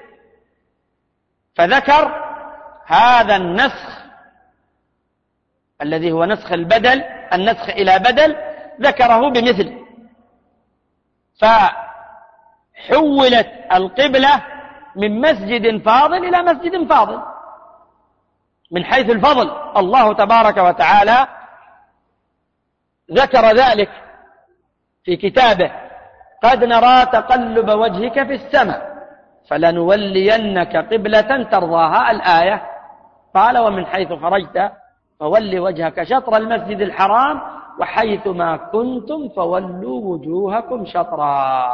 فذكر هذا النسخ الذي هو نسخ البدل، النسخ إلى بدل، ذكره بمثل. فحولت القبلة من مسجد فاضل إلى مسجد فاضل من حيث الفضل. الله تبارك وتعالى ذكر ذلك في كتابه: قد نرى تقلب وجهك في السماء فلنولينك قبلة ترضاها، الآية. قال: ومن حيث خرجت فول وجهك شطر المسجد الحرام وحيث ما كنتم فولوا وجوهكم شطرا.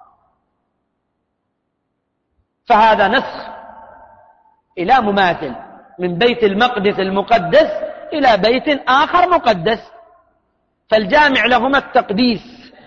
فهذا نسخ إلى مماثل، من بيت المقدس المقدس إلى بيت آخر مقدس، فالجامع لهما التقديس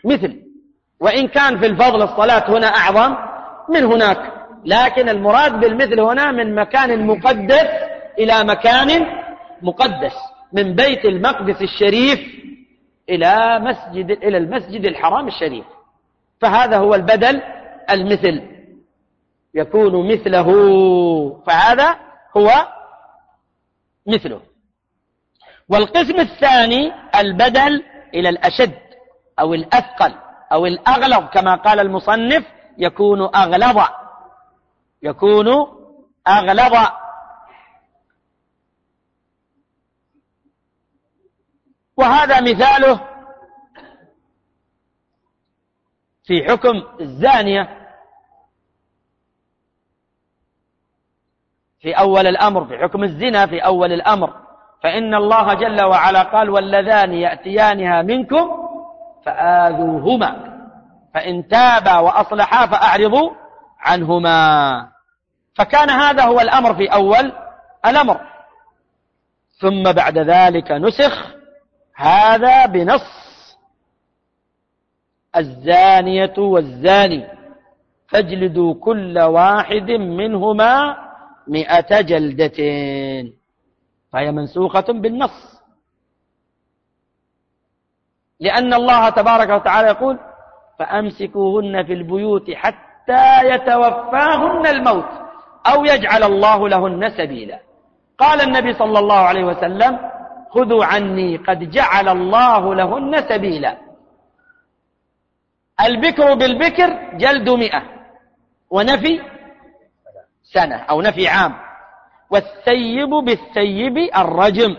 مثل، وإن كان في الفضل الصلاة هنا أعظم من هناك، لكن المراد بالمثل هنا من مكان مقدس إلى مكان مقدس، من بيت المقدس الشريف إلى مسجد إلى المسجد الحرام الشريف، فهذا هو البدل المثل، يكون مثله، فهذا هو مثله. والقسم الثاني البدل إلى الأشد أو الأثقل أو الأغلظ، كما قال المصنف يكون أغلظ، يكون أغلظ. وهذا مثاله في حكم الزانية في أول الأمر، في حكم الزنا في أول الأمر، فإن الله جل وعلا قال واللذان يأتيانها منكم فآذوهما فإن تابا وأصلحا فأعرضوا عنهما. فكان هذا هو الأمر في أول الأمر، ثم بعد ذلك نسخ هذا بنص الزانية والزاني فاجلدوا كل واحد منهما مئة جلدة، فهي منسوخة بالنص، لأن الله تبارك وتعالى يقول فأمسكوهن في البيوت حتى يتوفاهن الموت أو يجعل الله لهن سبيلا. قال النبي صلى الله عليه وسلم خذوا عني قد جعل الله لهن سبيلا. البكر بالبكر جلد مئة ونفي سنة أو نفي عام، والثيب بالثيب الرجم،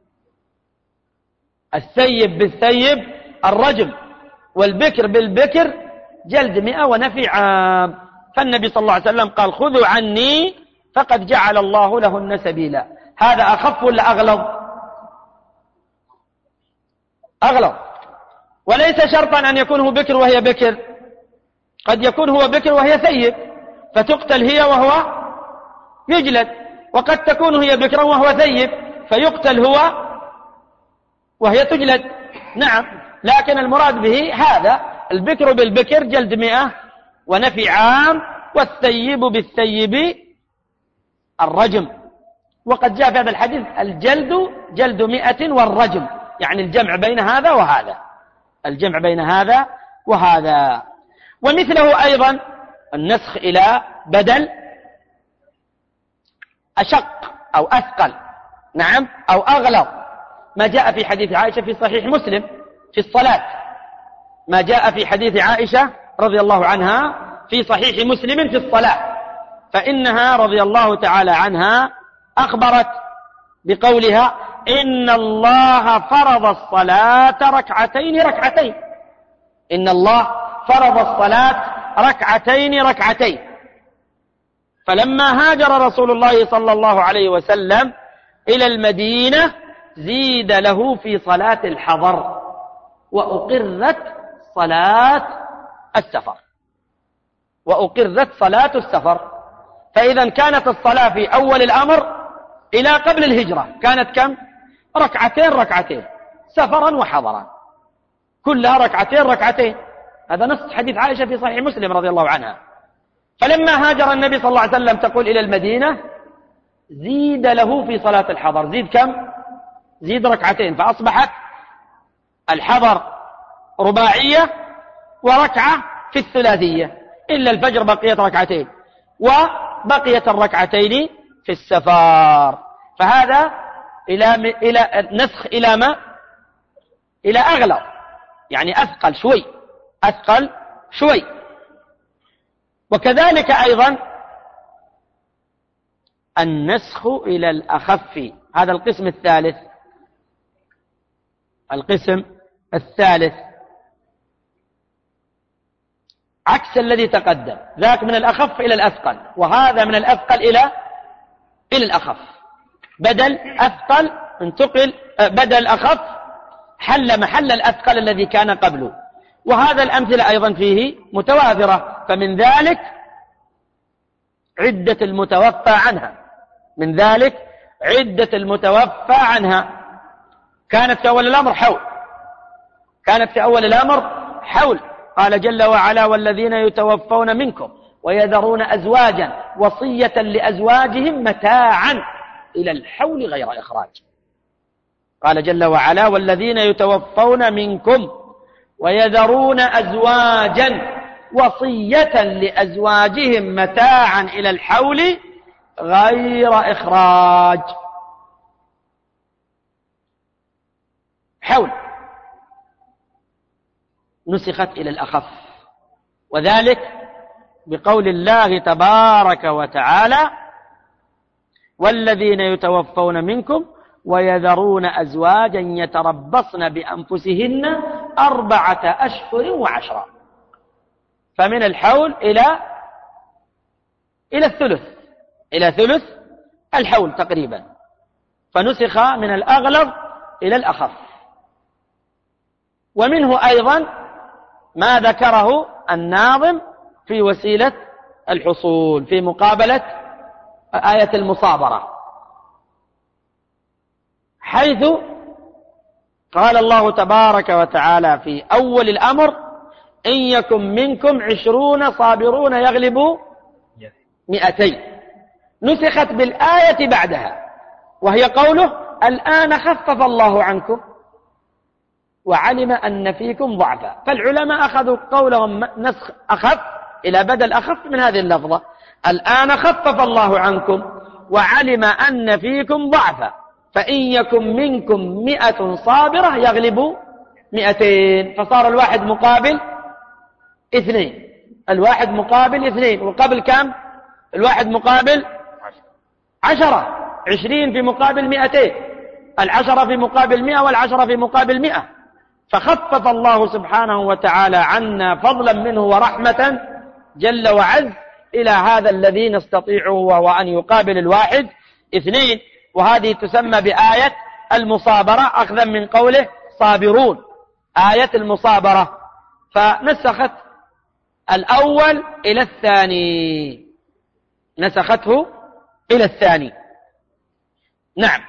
الثيب بالثيب الرجم، والبكر بالبكر جلد مئة ونفي عام. فالنبي صلى الله عليه وسلم قال خذوا عني فقد جعل الله لهن سبيلا. هذا أخف ولا أغلظ؟ أغلظ. وليس شرطا أن يكون هو بكر وهي بكر، قد يكون هو بكر وهي ثيب فتقتل هي وهو يجلد، وقد تكون هي بكرا وهو ثيب فيقتل هو وهي تجلد. نعم، لكن المراد به هذا البكر بالبكر جلد مئة ونفي عام، والثيب بالثيب الرجم. وقد جاء في هذا الحديث الجلد جلد مئة والرجم، يعني الجمع بين هذا وهذا، الجمع بين هذا وهذا. ومثله أيضا النسخ إلى بدل أشق أو أثقل، نعم، أو أغلظ، ما جاء في حديث عائشة في صحيح مسلم في الصلاة، ما جاء في حديث عائشة رضي الله عنها في صحيح مسلم في الصلاة، فإنها رضي الله تعالى عنها أخبرت بقولها إن الله فرض الصلاة ركعتين ركعتين، إن الله فرض الصلاة ركعتين ركعتين. فلما هاجر رسول الله صلى الله عليه وسلم إلى المدينة زيد له في صلاة الحضر وأقرت صلاة السفر، وأقرت صلاة السفر. فإذا كانت الصلاة في أول الأمر إلى قبل الهجرة كانت كم؟ ركعتين ركعتين، سفرا وحضرا، كلها ركعتين ركعتين. هذا نص حديث عائشة في صحيح مسلم رضي الله عنها. فلما هاجر النبي صلى الله عليه وسلم تقول إلى المدينة زيد له في صلاة الحضر، زيد كم؟ زيد ركعتين، فأصبحت الحضر رباعية وركعة في الثلاثية، إلا الفجر بقيت ركعتين، وبقيت الركعتين في السفر. فهذا إلى إلى نسخ إلى ما؟ إلى أغلظ، يعني أثقل شوي، أثقل شوي. وكذلك أيضا النسخ إلى الأخف، هذا القسم الثالث، القسم الثالث عكس الذي تقدم، ذاك من الأخف إلى الأثقل، وهذا من الأثقل إلى إلى الأخف. بدل أثقل انتقل، بدل أخف حل محل الأثقل الذي كان قبله. وهذا الأمثلة أيضا فيه متوافرة، فمن ذلك عدة المتوفى عنها، من ذلك عدة المتوفى عنها. كانت في أول الأمر حول، كانت في أول الأمر حول. قال جل وعلا والذين يتوفون منكم ويذرون أزواجا وصية لأزواجهم متاعا إلى الحول غير إخراج. قال جل وعلا والذين يتوفون منكم ويذرون أزواجا وصية لأزواجهم متاعا إلى الحول غير إخراج. حول نسخت إلى الأخف، وذلك بقول الله تبارك وتعالى والذين يتوفون منكم ويذرون أزواجا يتربصن بأنفسهن أربعة أشهر وعشرا. فمن الحول إلى إلى الثلث، إلى ثلث الحول تقريبا، فنسخ من الأغلظ إلى الأخف. ومنه أيضا ما ذكره الناظم في وسيلة الحصول في مقابلة آية المصابرة، حيث قال الله تبارك وتعالى في أول الأمر إن يكن منكم عشرون صابرون يغلبوا مئتين، نسخت بالآية بعدها وهي قوله الآن خفف الله عنكم وعلم أن فيكم ضعفا. فالعلماء أخذوا قولهم نسخ أخف إلى بدل أخف من هذه اللفظة، الآن خفف الله عنكم وعلم أن فيكم ضعفا فإن يكن منكم مئة صابرة يغلبوا مئتين، فصار الواحد مقابل اثنين، الواحد مقابل اثنين، وقبل كم؟ الواحد مقابل عشرة، عشرين في مقابل مئتين، العشرة في مقابل مئة والعشرة في مقابل مئة. فخفف الله سبحانه وتعالى عنا فضلا منه ورحمة جل وعز إلى هذا الذي نستطيعه وهو أن يقابل الواحد اثنين. وهذه تسمى بآية المصابرة أخذا من قوله صابرون، آية المصابرة. فنسخت الأول إلى الثاني، نسخته إلى الثاني. نعم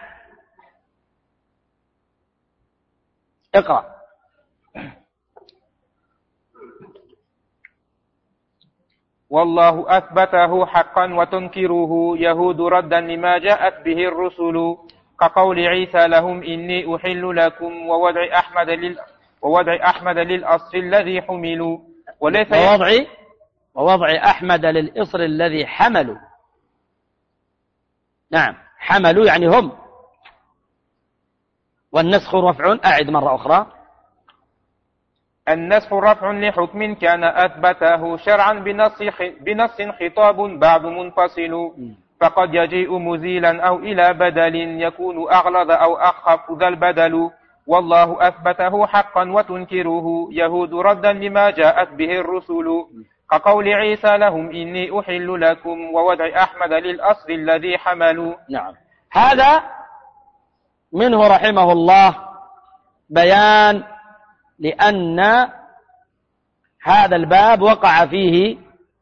اقرأ. والله أثبته حقا وتنكره يهود ردا لما جاءت به الرسل كقول عيسى لهم إني أحل لكم ووضع أحمد لل ووضع أحمد للأصل الذي حملوا وليس ووضع ووضع أحمد للإصر الذي حملوا. نعم حملوا يعني هم، والنسخ رفع. أعد مرة أخرى. النسخ رفع لحكم كان أثبته شرعا بنص بنص خطاب بعد منفصل فقد يجيء مزيلا أو إلى بدل يكون أغلظ أو أخف ذا البدل. والله أثبته حقا وتنكره يهود ردا لما جاءت به الرسل كقول عيسى لهم إني أحل لكم ووضع أحمد للأصل الذي حملوا. نعم هذا منه رحمه الله بيان لأن هذا الباب وقع فيه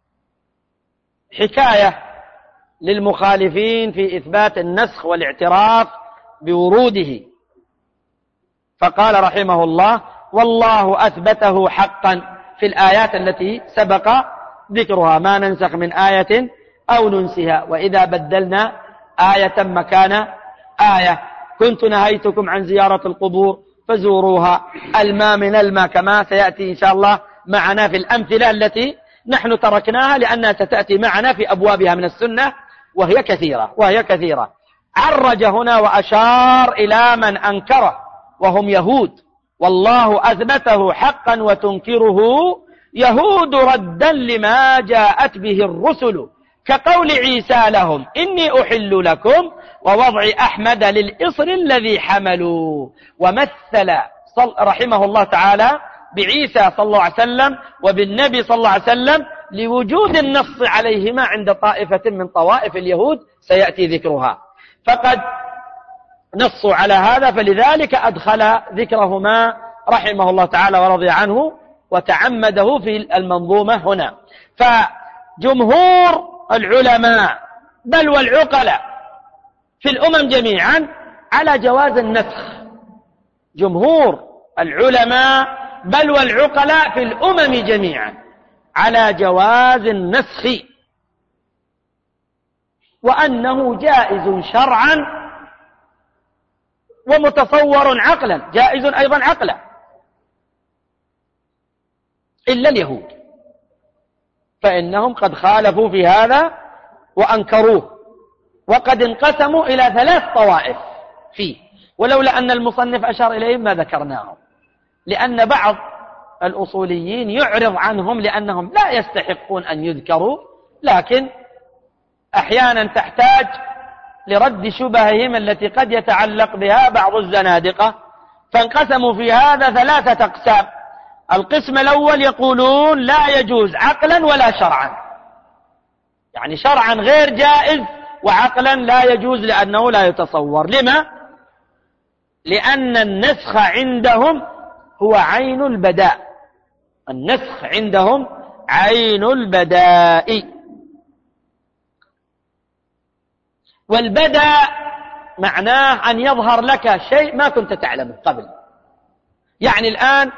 حكاية للمخالفين في إثبات النسخ والاعتراف بوروده، فقال رحمه الله والله أثبته حقا في الآيات التي سبق ذكرها ما ننسخ من آية أو ننسها وإذا بدلنا آية مكان آية. كنت نهيتكم عن زيارة القبور فزوروها، الماء من الماء كما سيأتي إن شاء الله معنا في الأمثلة التي نحن تركناها لأنها ستأتي معنا في أبوابها من السنة وهي كثيرة وهي كثيرة. عرج هنا وأشار إلى من أنكره وهم يهود. والله أثبته حقا وتنكره يهود ردا لما جاءت به الرسل كقول عيسى لهم إني أحل لكم ووضع أحمد للإصر الذي حملوا. ومثل رحمه الله تعالى بعيسى صلى الله عليه وسلم وبالنبي صلى الله عليه وسلم لوجود النص عليهما عند طائفة من طوائف اليهود سيأتي ذكرها، فقد نصوا على هذا فلذلك أدخل ذكرهما رحمه الله تعالى ورضي عنه وتعمده في المنظومة هنا. فجمهور العلماء بل والعقلاء في الأمم جميعا على جواز النسخ، جمهور العلماء بل والعقلاء في الأمم جميعا على جواز النسخ، وأنه جائز شرعا ومتصور عقلا، جائز أيضا عقلا، إلا اليهود فإنهم قد خالفوا في هذا وأنكروه، وقد انقسموا إلى ثلاث طوائف فيه، ولولا أن المصنف أشار إليهم ما ذكرناهم، لأن بعض الأصوليين يعرض عنهم لأنهم لا يستحقون أن يذكروا، لكن أحيانا تحتاج لرد شبههم التي قد يتعلق بها بعض الزنادقة، فانقسموا في هذا ثلاثة أقسام. القسم الأول يقولون لا يجوز عقلا ولا شرعا، يعني شرعا غير جائز وعقلا لا يجوز لأنه لا يتصور. لما؟ لأن النسخ عندهم هو عين البداء، النسخ عندهم عين البداء، والبداء معناه أن يظهر لك شيء ما كنت تعلمه قبل. يعني الآن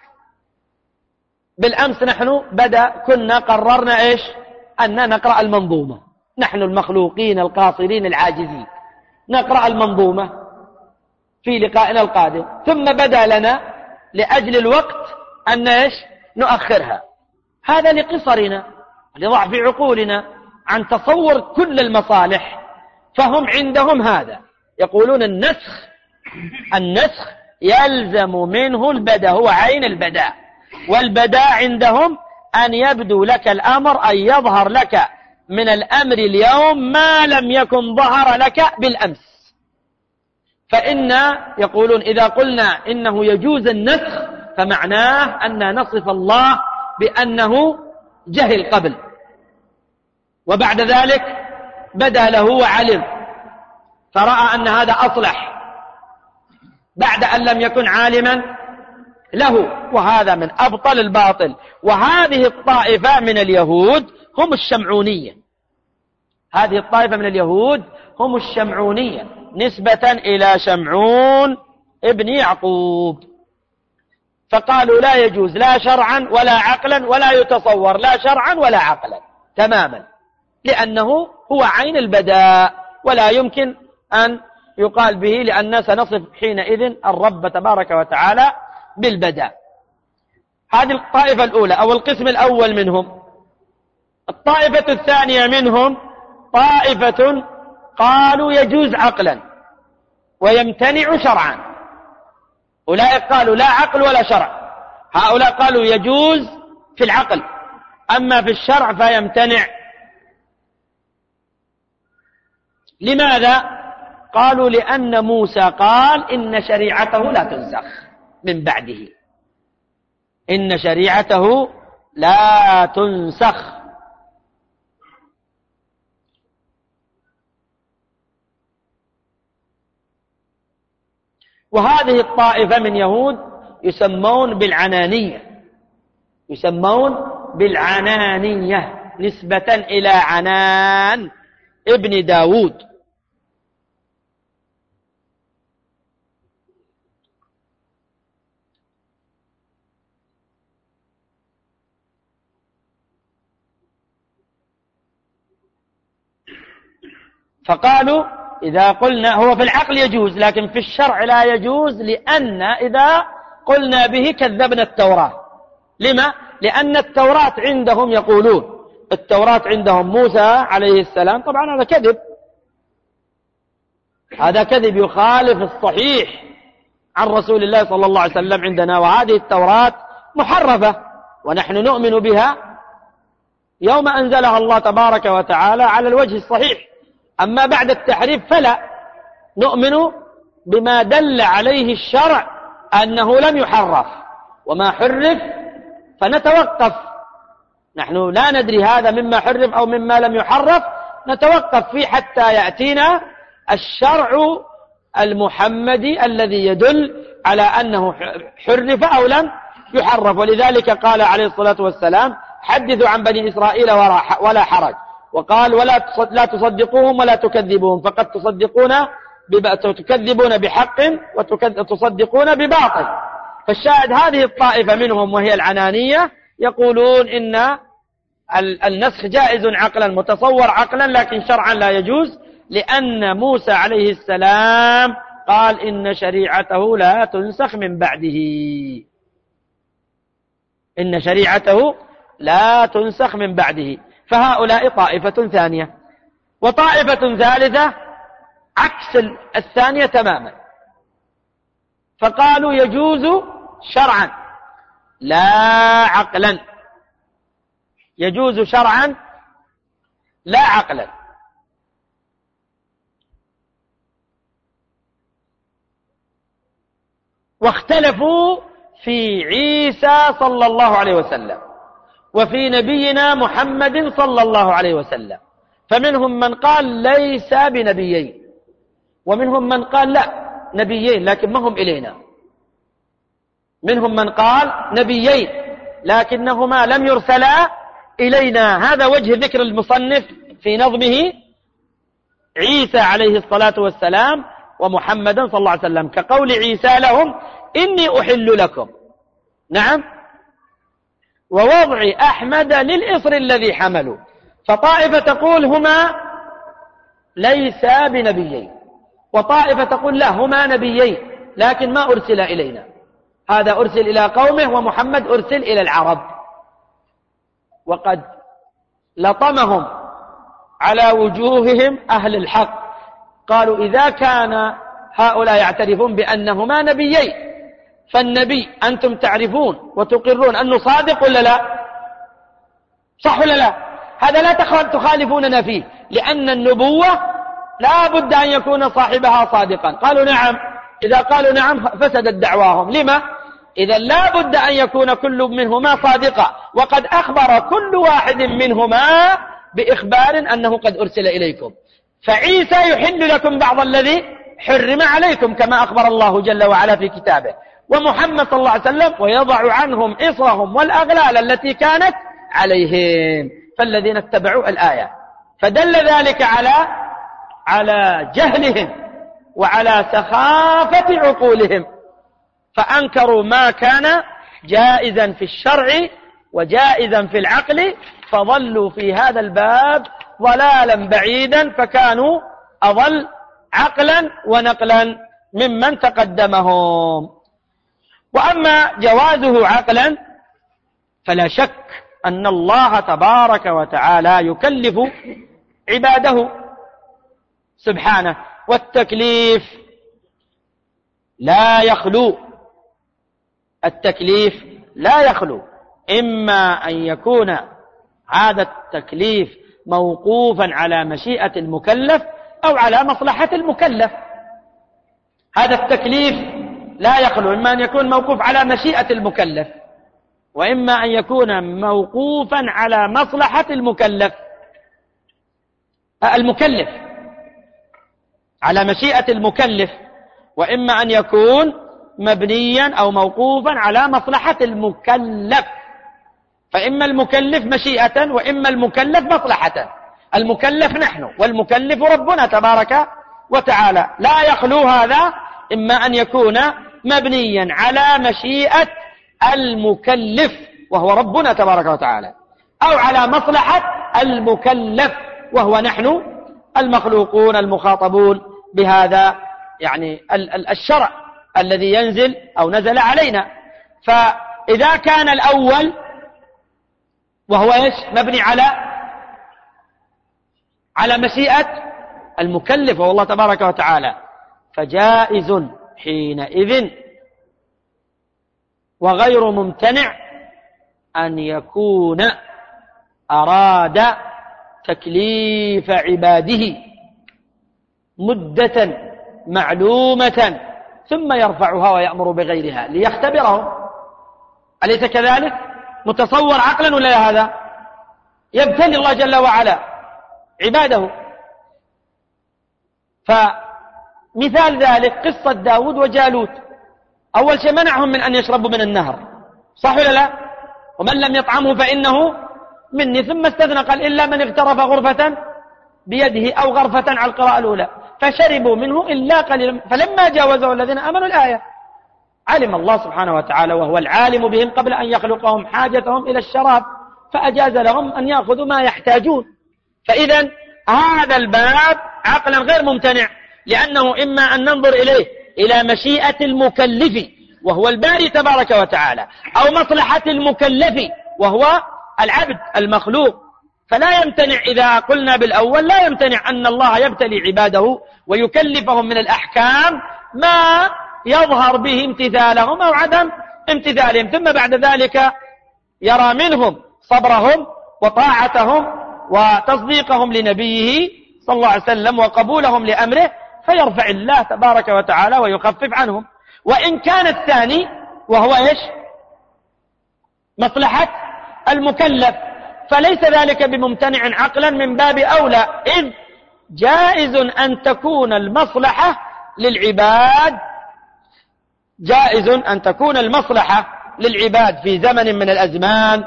بالأمس نحن بدأ كنا قررنا إيش؟ أن نقرأ المنظومة، نحن المخلوقين القاصرين العاجزين نقرأ المنظومة في لقائنا القادم، ثم بدأ لنا لأجل الوقت أن إيش؟ نؤخرها. هذا لقصرنا لضعف عقولنا عن تصور كل المصالح، فهم عندهم هذا يقولون النسخ النسخ يلزم منه البداء، هو عين البداء، والبداء عندهم أن يبدو لك الأمر، أن يظهر لك من الأمر اليوم ما لم يكن ظهر لك بالأمس. فإن يقولون إذا قلنا إنه يجوز النسخ فمعناه أن نصف الله بأنه جهل قبل، وبعد ذلك بدأ له وعلم، فرأى أن هذا أصلح بعد أن لم يكن عالما له، وهذا من أبطل الباطل. وهذه الطائفة من اليهود هم الشمعونية، هذه الطائفة من اليهود هم الشمعونية نسبة إلى شمعون ابن يعقوب، فقالوا لا يجوز لا شرعا ولا عقلا ولا يتصور، لا شرعا ولا عقلا تماما، لأنه هو عين البداء ولا يمكن أن يقال به، لأننا سنصف حينئذ الرب تبارك وتعالى بالبداء. هذه الطائفة الأولى أو القسم الأول منهم. الطائفة الثانية منهم طائفة قالوا يجوز عقلا ويمتنع شرعا، أولئك قالوا لا عقل ولا شرع، هؤلاء قالوا يجوز في العقل أما في الشرع فيمتنع. لماذا؟ قالوا لأن موسى قال إن شريعته لا تنسخ من بعده، إن شريعته لا تنسخ. وهذه الطائفة من يهود يسمون بالعنانية، يسمون بالعنانية نسبة إلى عنان ابن داود. فقالوا إذا قلنا هو في العقل يجوز لكن في الشرع لا يجوز، لأن إذا قلنا به كذبنا التوراة. لما؟ لأن التوراة عندهم يقولون التوراة عندهم موسى عليه السلام، طبعا هذا كذب، هذا كذب يخالف الصحيح عن رسول الله صلى الله عليه وسلم عندنا، وهذه التوراة محرفة ونحن نؤمن بها يوم أنزلها الله تبارك وتعالى على الوجه الصحيح، أما بعد التحريف فلا نؤمن بما دل عليه الشرع أنه لم يحرف، وما حرف فنتوقف، نحن لا ندري هذا مما حرف أو مما لم يحرف، نتوقف فيه حتى يأتينا الشرع المحمدي الذي يدل على أنه حرف أو لم يحرف. ولذلك قال عليه الصلاة والسلام حدثوا عن بني إسرائيل ولا حرج، وقال ولا لا تصدقوهم ولا تكذبوهم، فقد تصدقون تكذبون بحق وتصدقون بباطل. فالشاهد هذه الطائفة منهم وهي العنانية يقولون إن النسخ جائز عقلا متصور عقلا لكن شرعا لا يجوز، لأن موسى عليه السلام قال إن شريعته لا تنسخ من بعده، إن شريعته لا تنسخ من بعده. فهؤلاء طائفة ثانية. وطائفة ثالثة عكس الثانية تماما، فقالوا يجوز شرعا لا عقلا، يجوز شرعا لا عقلا. واختلفوا في عيسى صلى الله عليه وسلم وفي نبينا محمد صلى الله عليه وسلم، فمنهم من قال ليس بنبيين، ومنهم من قال لا نبيين لكن ما هم إلينا، منهم من قال نبيين لكنهما لم يرسلا إلينا. هذا وجه ذكر المصنف في نظمه عيسى عليه الصلاة والسلام ومحمدا صلى الله عليه وسلم، كقول عيسى لهم إني أحل لكم، نعم، ووضع أحمد للإصر الذي حملوا. فطائفة تقول هما ليس بنبيين، وطائفة تقول لا هما نبيين لكن ما أرسل إلينا، هذا أرسل إلى قومه ومحمد أرسل إلى العرب. وقد لطمهم على وجوههم أهل الحق، قالوا إذا كان هؤلاء يعترفون بأنهما نبيين، فالنبي أنتم تعرفون وتقرون أنه صادق ولا لا؟ صح ولا لا؟ هذا لا تخالفوننا فيه، لأن النبوة لا بد أن يكون صاحبها صادقا. قالوا نعم. إذا قالوا نعم فسدت دعواهم. لما؟ إذا لا بد أن يكون كل منهما صادقا، وقد أخبر كل واحد منهما بإخبار أنه قد أرسل إليكم. فعيسى يحل لكم بعض الذي حرم عليكم كما أخبر الله جل وعلا في كتابه، ومحمد صلى الله عليه وسلم ويضع عنهم إصرهم والأغلال التي كانت عليهم، فالذين اتبعوا الآية. فدل ذلك على على جهلهم وعلى سخافة عقولهم، فأنكروا ما كان جائزا في الشرع وجائزا في العقل، فظلوا في هذا الباب ضلالا بعيدا، فكانوا أضل عقلا ونقلا ممن تقدمهم. وأما جوازه عقلا فلا شك أن الله تبارك وتعالى يكلف عباده سبحانه، والتكليف لا يخلو، التكليف لا يخلو إما أن يكون هذا التكليف موقوفا على مشيئة المكلف أو على مصلحة المكلف. هذا التكليف لا يخلو إما أن يكون موقوف على مشيئة المكلف، وإما أن يكون موقوفا على مصلحة المكلف المكلف على مشيئة المكلف، وإما أن يكون مبنيا أو موقوفا على مصلحة المكلف. فإما المكلف مشيئة وإما المكلف مصلحة. المكلف نحن والمكلف ربنا تبارك وتعالى، لا يخلو هذا إما أن يكون مبنيا على مشيئة المكلف وهو ربنا تبارك وتعالى، أو على مصلحة المكلف وهو نحن المخلوقون المخاطبون بهذا يعني الشرع الذي ينزل أو نزل علينا. فإذا كان الأول وهو إيش مبني على على مشيئة المكلف وهو الله تبارك وتعالى، فجائز حينئذ وغير ممتنع أن يكون أراد تكليف عباده مدة معلومة ثم يرفعها ويأمر بغيرها ليختبرهم. أليس كذلك؟ متصور عقلا ولا هذا؟ يبتلي الله جل وعلا عباده. فمثال ذلك قصة داود وجالوت. أول شيء منعهم من أن يشربوا من النهر، صح ولا لا؟ ومن لم يطعمه فإنه مني، ثم استثنى قال إلا من اغترف غرفة بيده أو غرفة على القراءة الأولى، فشربوا منه إلا قليلا فلما جاوزه الذين آمنوا الآية. علم الله سبحانه وتعالى وهو العالم بهم قبل أن يخلقهم حاجتهم إلى الشراب، فأجاز لهم أن يأخذوا ما يحتاجون. فإذا هذا الباب عقلا غير ممتنع، لأنه إما أن ننظر إليه إلى مشيئة المكلف وهو الباري تبارك وتعالى، أو مصلحة المكلف وهو العبد المخلوق. فلا يمتنع إذا قلنا بالأول، لا يمتنع أن الله يبتلي عباده ويكلفهم من الأحكام ما يظهر به امتثالهم أو عدم امتثالهم، ثم بعد ذلك يرى منهم صبرهم وطاعتهم وتصديقهم لنبيه صلى الله عليه وسلم وقبولهم لأمره، فيرفع الله تبارك وتعالى ويخفف عنهم. وإن كان الثاني وهو إيش؟ مصلحة المكلف، فليس ذلك بممتنع عقلا من باب أولى، إذ جائز أن تكون المصلحة للعباد جائز أن تكون المصلحة للعباد في زمن من الأزمان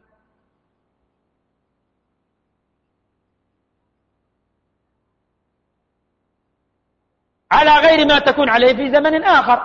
على غير ما تكون عليه في زمن آخر.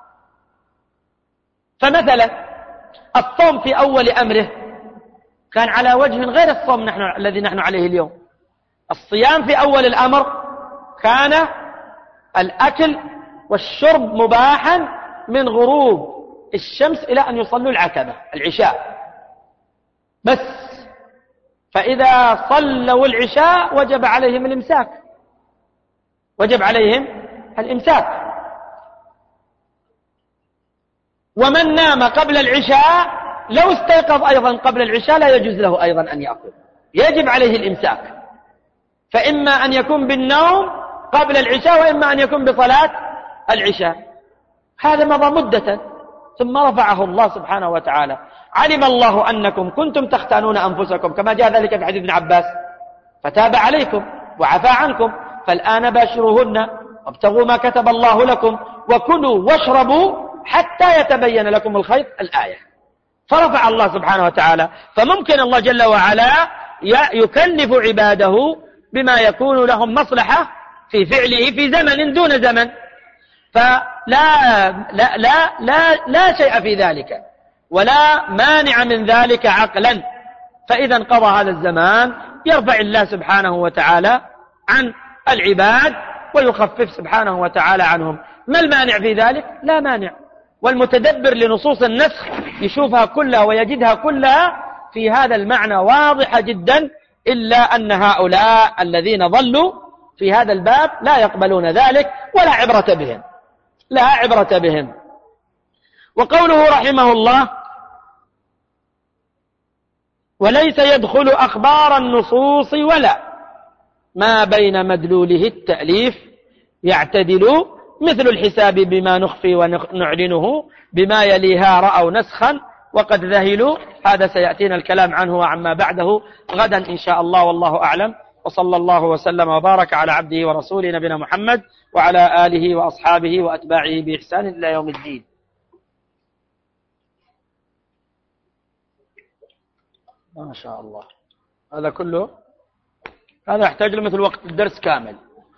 فمثلا الصوم في أول أمره كان على وجه غير الصوم نحن الذي نحن عليه اليوم. الصيام في أول الأمر كان الأكل والشرب مباحا من غروب الشمس إلى أن يصلوا العتبة العشاء بس، فإذا صلوا العشاء وجب عليهم الإمساك وجب عليهم الإمساك ومن نام قبل العشاء لو استيقظ أيضا قبل العشاء لا يجوز له أيضا أن يأكل، يجب عليه الإمساك، فإما أن يكون بالنوم قبل العشاء وإما أن يكون بصلاة العشاء. هذا مضى مدة ثم رفعه الله سبحانه وتعالى. علم الله أنكم كنتم تختانون أنفسكم كما جاء ذلك في حديث ابن عباس فتاب عليكم وعفى عنكم، فالآن باشروهن وابتغوا ما كتب الله لكم وكلوا واشربوا حتى يتبين لكم الخيط، الآية. فرفع الله سبحانه وتعالى. فممكن الله جل وعلا يكلف عباده بما يكون لهم مصلحة في فعله في زمن دون زمن، فلا لا لا لا لا شيء في ذلك ولا مانع من ذلك عقلا. فإذا انقضى هذا الزمان يرفع الله سبحانه وتعالى عن العباد ويخفف سبحانه وتعالى عنهم. ما المانع في ذلك؟ لا مانع. والمتدبر لنصوص النسخ يشوفها كلها ويجدها كلها في هذا المعنى واضحة جدا، إلا أن هؤلاء الذين ظلوا في هذا الباب لا يقبلون ذلك ولا عبرة بهم لا عبرة بهم. وقوله رحمه الله: وليس يدخل أخبار النصوص ولا ما بين مدلوله التأليف يعتدل، مثل الحساب بما نخفي ونعلنه بما يليها رأوا نسخا وقد ذهلوا. هذا سيأتينا الكلام عنه وعما بعده غدا إن شاء الله، والله أعلم. وصلى الله وسلم وبارك على عبده ورسوله نبينا محمد وعلى آله وأصحابه وأتباعه بإحسان إلى يوم الدين. ما شاء الله، هذا كله هذا يحتاج له مثل وقت الدرس كامل،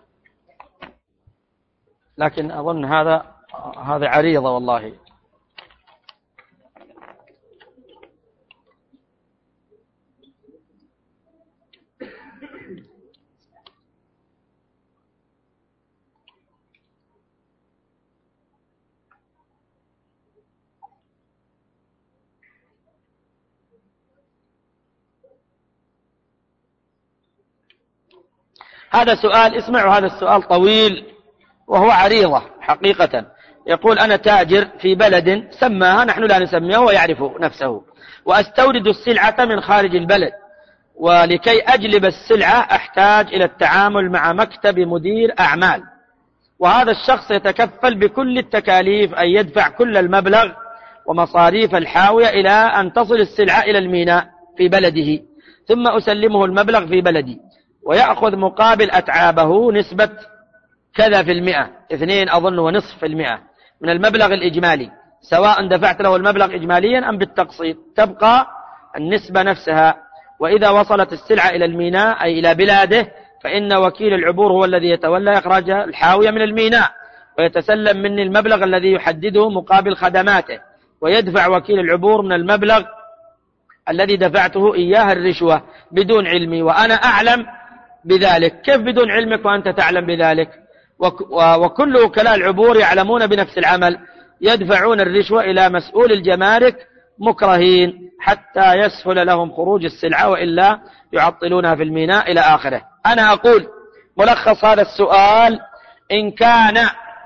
لكن أظن هذا هذا عريضة والله. هذا سؤال، اسمعوا، هذا السؤال طويل وهو عريضة حقيقة. يقول: أنا تاجر في بلد سماها نحن لا نسميها ويعرف نفسه، وأستورد السلعة من خارج البلد، ولكي أجلب السلعة أحتاج إلى التعامل مع مكتب مدير أعمال، وهذا الشخص يتكفل بكل التكاليف، أن يدفع كل المبلغ ومصاريف الحاوية إلى أن تصل السلعة إلى الميناء في بلده، ثم أسلمه المبلغ في بلدي، ويأخذ مقابل أتعابه نسبة كذا في المئة، اثنين أظن ونصف في المئة من المبلغ الإجمالي، سواء دفعت له المبلغ إجماليا أم بالتقسيط، تبقى النسبة نفسها. وإذا وصلت السلعة إلى الميناء أي إلى بلاده، فإن وكيل العبور هو الذي يتولى إخراج الحاوية من الميناء، ويتسلم مني المبلغ الذي يحدده مقابل خدماته، ويدفع وكيل العبور من المبلغ الذي دفعته إياه الرشوة بدون علمي وأنا أعلم بذلك. كيف بدون علمك وأنت تعلم بذلك؟ وكل وكلاء العبور يعلمون بنفس العمل، يدفعون الرشوة إلى مسؤول الجمارك مكرهين حتى يسهل لهم خروج السلعة، وإلا يعطلونها في الميناء إلى آخره. أنا أقول ملخص هذا السؤال: إن كان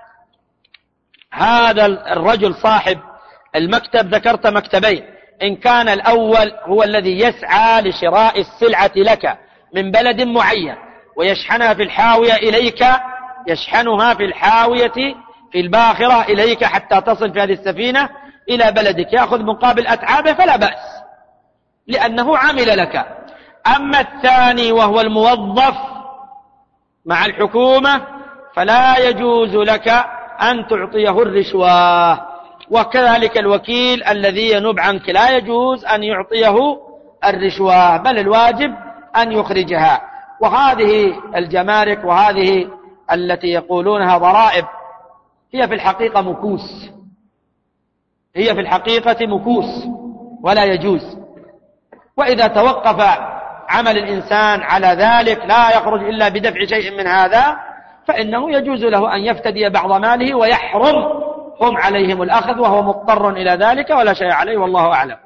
هذا الرجل صاحب المكتب، ذكرت مكتبين، إن كان الأول هو الذي يسعى لشراء السلعة لك من بلد معين ويشحنها في الحاوية إليك، يشحنها في الحاوية في الباخرة إليك حتى تصل في هذه السفينة إلى بلدك، يأخذ مقابل أتعابه فلا بأس لأنه عمل لك. أما الثاني وهو الموظف مع الحكومة فلا يجوز لك أن تعطيه الرشوة، وكذلك الوكيل الذي ينوب عنك لا يجوز أن يعطيه الرشوة، بل الواجب أن يخرجها. وهذه الجمارك وهذه التي يقولونها ضرائب هي في الحقيقة مكوس، هي في الحقيقة مكوس ولا يجوز. وإذا توقف عمل الإنسان على ذلك لا يخرج إلا بدفع شيء من هذا، فإنه يجوز له أن يفتدي بعض ماله ويحرم هم عليهم الأخذ وهو مضطر إلى ذلك ولا شيء عليه، والله أعلم.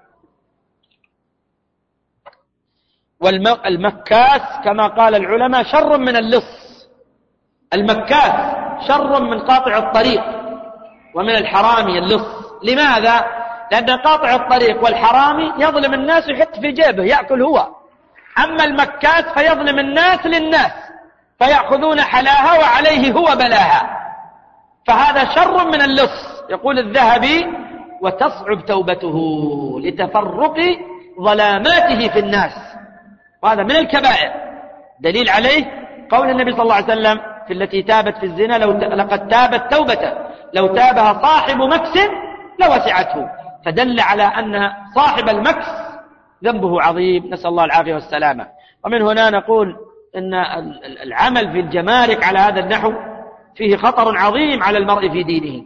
والمكاس كما قال العلماء شر من اللص، المكاس شر من قاطع الطريق ومن الحرامي اللص. لماذا؟ لأن قاطع الطريق والحرامي يظلم الناس ويحط في جيبه يأكل هو، أما المكاس فيظلم الناس للناس فيأخذون حلاها وعليه هو بلاها، فهذا شر من اللص. يقول الذهبي: وتصعب توبته لتفرق ظلاماته في الناس، وهذا من الكبائر. دليل عليه قول النبي صلى الله عليه وسلم في التي تابت في الزنا: لو لقد تابت توبة لو تابها صاحب مكس لوسعته، فدل على أن صاحب المكس ذنبه عظيم، نسأل الله العافية والسلامة. ومن هنا نقول إن العمل في الجمارك على هذا النحو فيه خطر عظيم على المرء في دينه.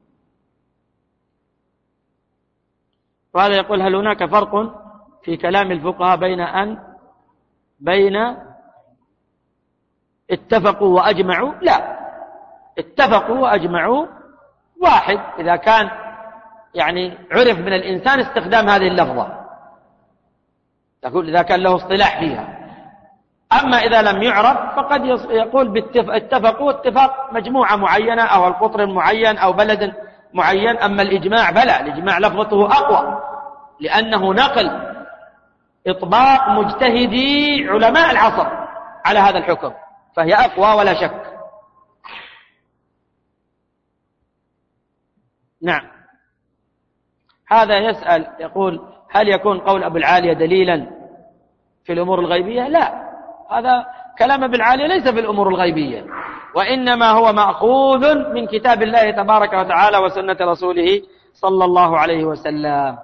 وهذا يقول: هل هناك فرق في كلام الفقهاء بين أن بين اتفقوا وأجمعوا؟ لا، اتفقوا وأجمعوا واحد إذا كان يعني عرف من الإنسان استخدام هذه اللفظة، تقول إذا كان له اصطلاح فيها. أما إذا لم يعرف فقد يقول اتفقوا اتفاق مجموعة معينة أو القطر معين أو بلد معين. أما الإجماع فلا، الإجماع لفظته أقوى لأنه نقل إطباق مجتهدي علماء العصر على هذا الحكم، فهي أقوى ولا شك. نعم. هذا يسأل يقول: هل يكون قول أبو العالية دليلا في الأمور الغيبية؟ لا، هذا كلام أبو العالية ليس في الأمور الغيبية، وإنما هو مأخوذ من كتاب الله تبارك وتعالى وسنة رسوله صلى الله عليه وسلم.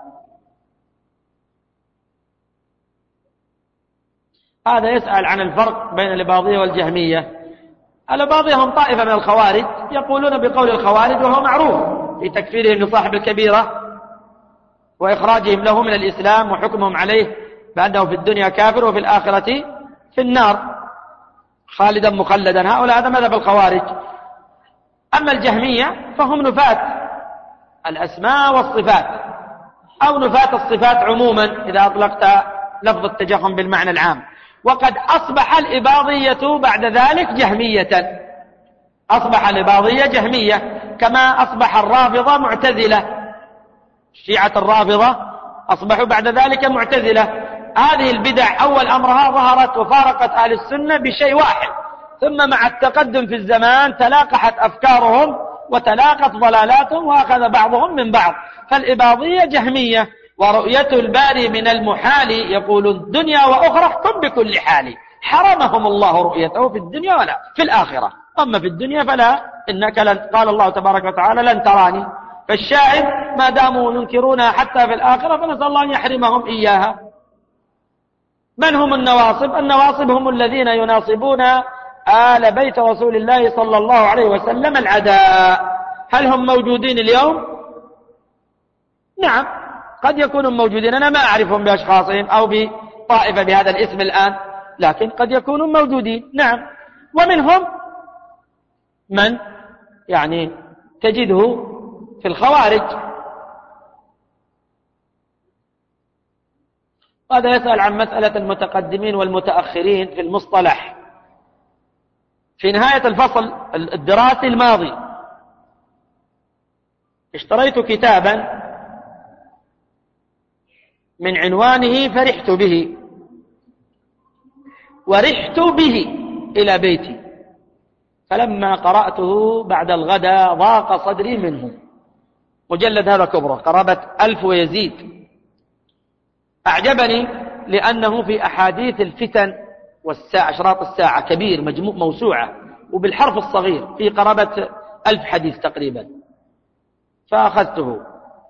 هذا يسأل عن الفرق بين الإباضية والجهمية. الإباضية هم طائفة من الخوارج يقولون بقول الخوارج، وهو معروف في تكفيرهم لصاحب الكبيرة وإخراجهم له من الإسلام وحكمهم عليه بأنه في الدنيا كافر وفي الآخرة في النار خالدا مخلدا. هؤلاء هذا مذهب الخوارج. أما الجهمية فهم نفاة الأسماء والصفات أو نفاة الصفات عموما إذا أطلقت لفظ التجهم بالمعنى العام. وقد أصبح الإباضية بعد ذلك جهمية، أصبح الإباضية جهمية كما أصبح الرافضة معتزلة. شيعة الرافضة أصبحوا بعد ذلك معتزلة. هذه البدع أول أمرها ظهرت وفارقت أهل السنة بشيء واحد، ثم مع التقدم في الزمان تلاقحت أفكارهم وتلاقت ضلالاتهم وأخذ بعضهم من بعض. فالإباضية جهمية، ورؤية الباري من المحال يقول الدنيا وأخرى احكم بكل حال، حرمهم الله رؤيته في الدنيا ولا في الآخرة. أما في الدنيا فلا، إنك لن، قال الله تبارك وتعالى: لن تراني. فالشاهد ما داموا ينكرونها حتى في الآخرة فنسأل الله أن يحرمهم إياها. من هم النواصب؟ النواصب هم الذين يناصبون آل بيت رسول الله صلى الله عليه وسلم العداء. هل هم موجودين اليوم؟ نعم، قد يكونوا موجودين، أنا ما أعرفهم بأشخاصهم أو بطائفة بهذا الاسم الآن، لكن قد يكونوا موجودين. نعم، ومنهم من يعني تجده في الخوارج. هذا يسأل عن مسألة المتقدمين والمتأخرين في المصطلح. في نهاية الفصل الدراسي الماضي اشتريت كتابا من عنوانه فرحت به، ورحت به إلى بيتي، فلما قرأته بعد الغداء ضاق صدري منه. مجلد هذا كبره قرابة ألف ويزيد. أعجبني لأنه في أحاديث الفتن والساعة، أشراط الساعة، كبير، مجموع، موسوعة، وبالحرف الصغير، في قرابة ألف حديث تقريبا. فأخذته،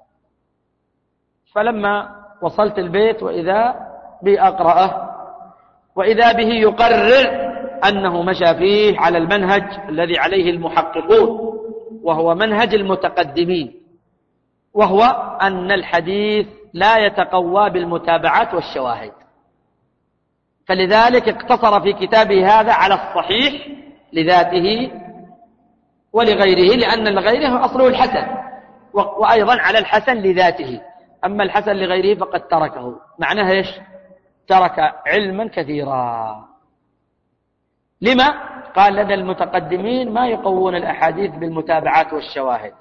فلما وصلت البيت وإذا بي أقرأه، وإذا به يقرر أنه مشى فيه على المنهج الذي عليه المحققون، وهو منهج المتقدمين، وهو أن الحديث لا يتقوى بالمتابعات والشواهد. فلذلك اقتصر في كتابه هذا على الصحيح لذاته ولغيره، لأن لغيره أصله الحسن، وأيضا على الحسن لذاته. أما الحسن لغيره فقد تركه. معناه إيش؟ ترك علما كثيرا. لما؟ قال لدى المتقدمين ما يقوون الأحاديث بالمتابعات والشواهد.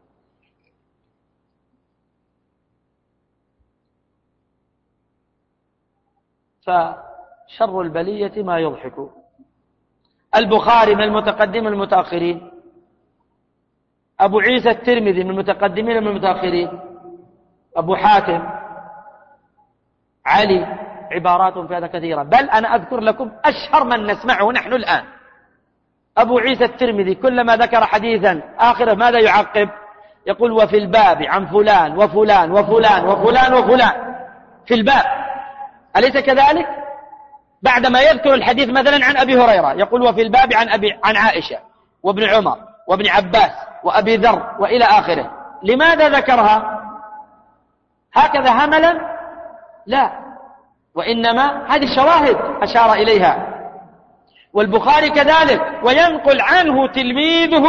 فشر البلية ما يضحك. البخاري من المتقدمين المتأخرين، أبو عيسى الترمذي من المتقدمين من المتأخرين، أبو حاتم، علي، عبارات في هذا كثيرة. بل أنا أذكر لكم أشهر من نسمعه نحن الآن. أبو عيسى الترمذي كلما ذكر حديثا آخره ماذا يعقب؟ يقول وفي الباب عن فلان وفلان وفلان وفلان وفلان في الباب. أليس كذلك؟ بعدما يذكر الحديث مثلا عن أبي هريرة يقول وفي الباب عن, أبي عن عائشة وابن عمر وابن عباس وأبي ذر وإلى آخره. لماذا ذكرها هكذا هملا؟ لا، وإنما هذه الشواهد أشار إليها. والبخاري كذلك، وينقل عنه تلميذه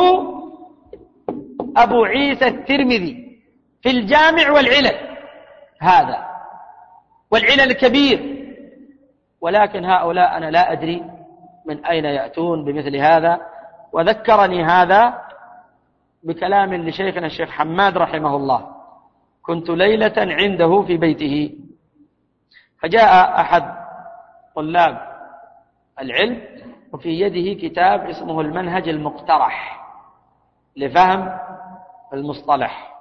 أبو عيسى الترمذي في الجامع والعلل، هذا والعلل الكبير. ولكن هؤلاء أنا لا أدري من أين يأتون بمثل هذا. وذكرني هذا بكلام لشيخنا الشيخ حماد رحمه الله. كنت ليلة عنده في بيته، فجاء أحد طلاب العلم وفي يده كتاب اسمه المنهج المقترح لفهم المصطلح،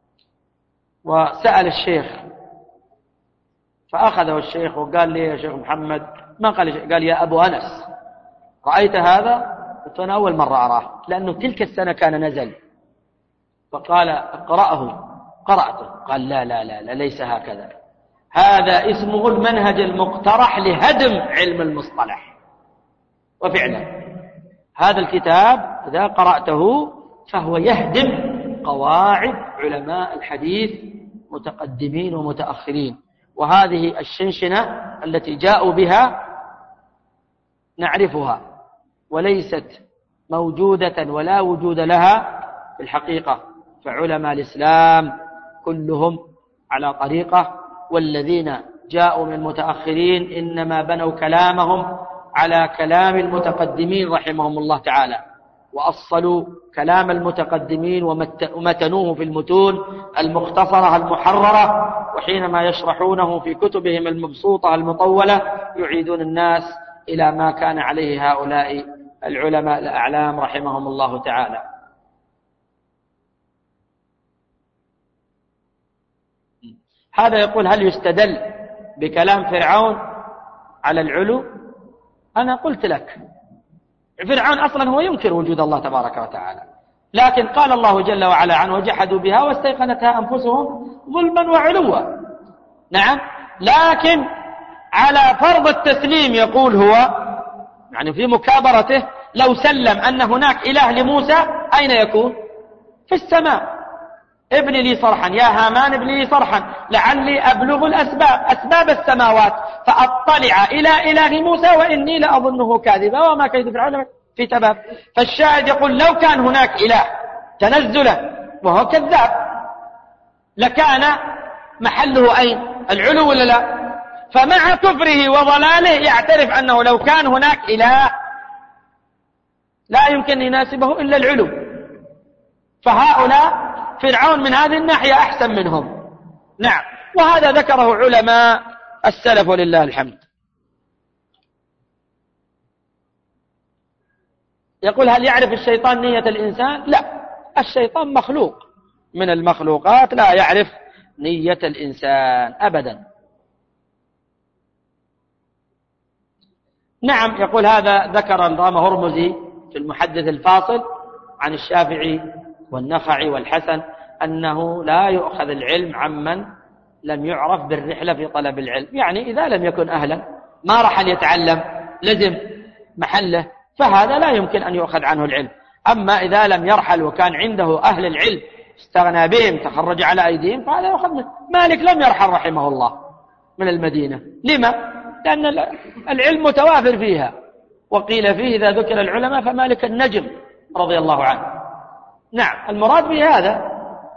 وسأل الشيخ، فأخذه الشيخ وقال لي يا شيخ محمد، ما قال، قال يا أبو أنس رأيت هذا؟ قلت أنا أول مرة أراه، لأنه تلك السنة كان نزل. فقال اقرأه، قرأته. قال لا لا لا, لا ليس هكذا، هذا اسمه المنهج المقترح لهدم علم المصطلح. وفعلا هذا الكتاب إذا قرأته فهو يهدم قواعد علماء الحديث متقدمين ومتأخرين. وهذه الشنشنة التي جاءوا بها نعرفها، وليست موجودة ولا وجود لها في الحقيقة. فعلماء الإسلام كلهم على طريقة، والذين جاءوا من متأخرين إنما بنوا كلامهم على كلام المتقدمين رحمهم الله تعالى، وأصلوا كلام المتقدمين ومتنوه في المتون المختصرة المحررة، وحينما يشرحونه في كتبهم المبسوطة المطولة يعيدون الناس إلى ما كان عليه هؤلاء العلماء الأعلام رحمهم الله تعالى. هذا يقول هل يستدل بكلام فرعون على العلو؟ أنا قلت لك فرعون أصلا هو ينكر وجود الله تبارك وتعالى، لكن قال الله جل وعلا عنه وجحدوا بها واستيقنتها أنفسهم ظلما وعلوا. نعم، لكن على فرض التسليم يقول هو، يعني في مكابرته لو سلم أن هناك إله لموسى أين يكون؟ في السماء. ابن لي صرحا يا هامان ابن لي صرحا لعلي أبلغ الأسباب أسباب السماوات فأطلع إلى إله موسى وإني لأظنه كاذبا وما كيد فرعون في تباب. فالشاهد يقول لو كان هناك إله تنزلا وهو كذاب لكان محله أين؟ العلو ولا لا؟ فمع كفره وضلاله يعترف أنه لو كان هناك إله لا يمكن يناسبه إلا العلو. فهؤلاء فرعون من هذه الناحية أحسن منهم. نعم، وهذا ذكره علماء السلف ولله الحمد. يقول هل يعرف الشيطان نية الإنسان؟ لا، الشيطان مخلوق من المخلوقات لا يعرف نية الإنسان أبدا. نعم، يقول هذا ذكر الرام هرمزي في المحدث الفاصل عن الشافعي والنخعي والحسن أنه لا يؤخذ العلم عمن لم يعرف بالرحلة في طلب العلم. يعني إذا لم يكن أهلا ما رحل يتعلم لزم محله فهذا لا يمكن أن يؤخذ عنه العلم. أما إذا لم يرحل وكان عنده أهل العلم استغنى بهم تخرج على أيديهم فهذا يؤخذ منه. مالك لم يرحل رحمه الله من المدينة. لما؟ لأن العلم متوافر فيها. وقيل فيه إذا ذكر العلماء فمالك النجم رضي الله عنه. نعم، المراد به هذا.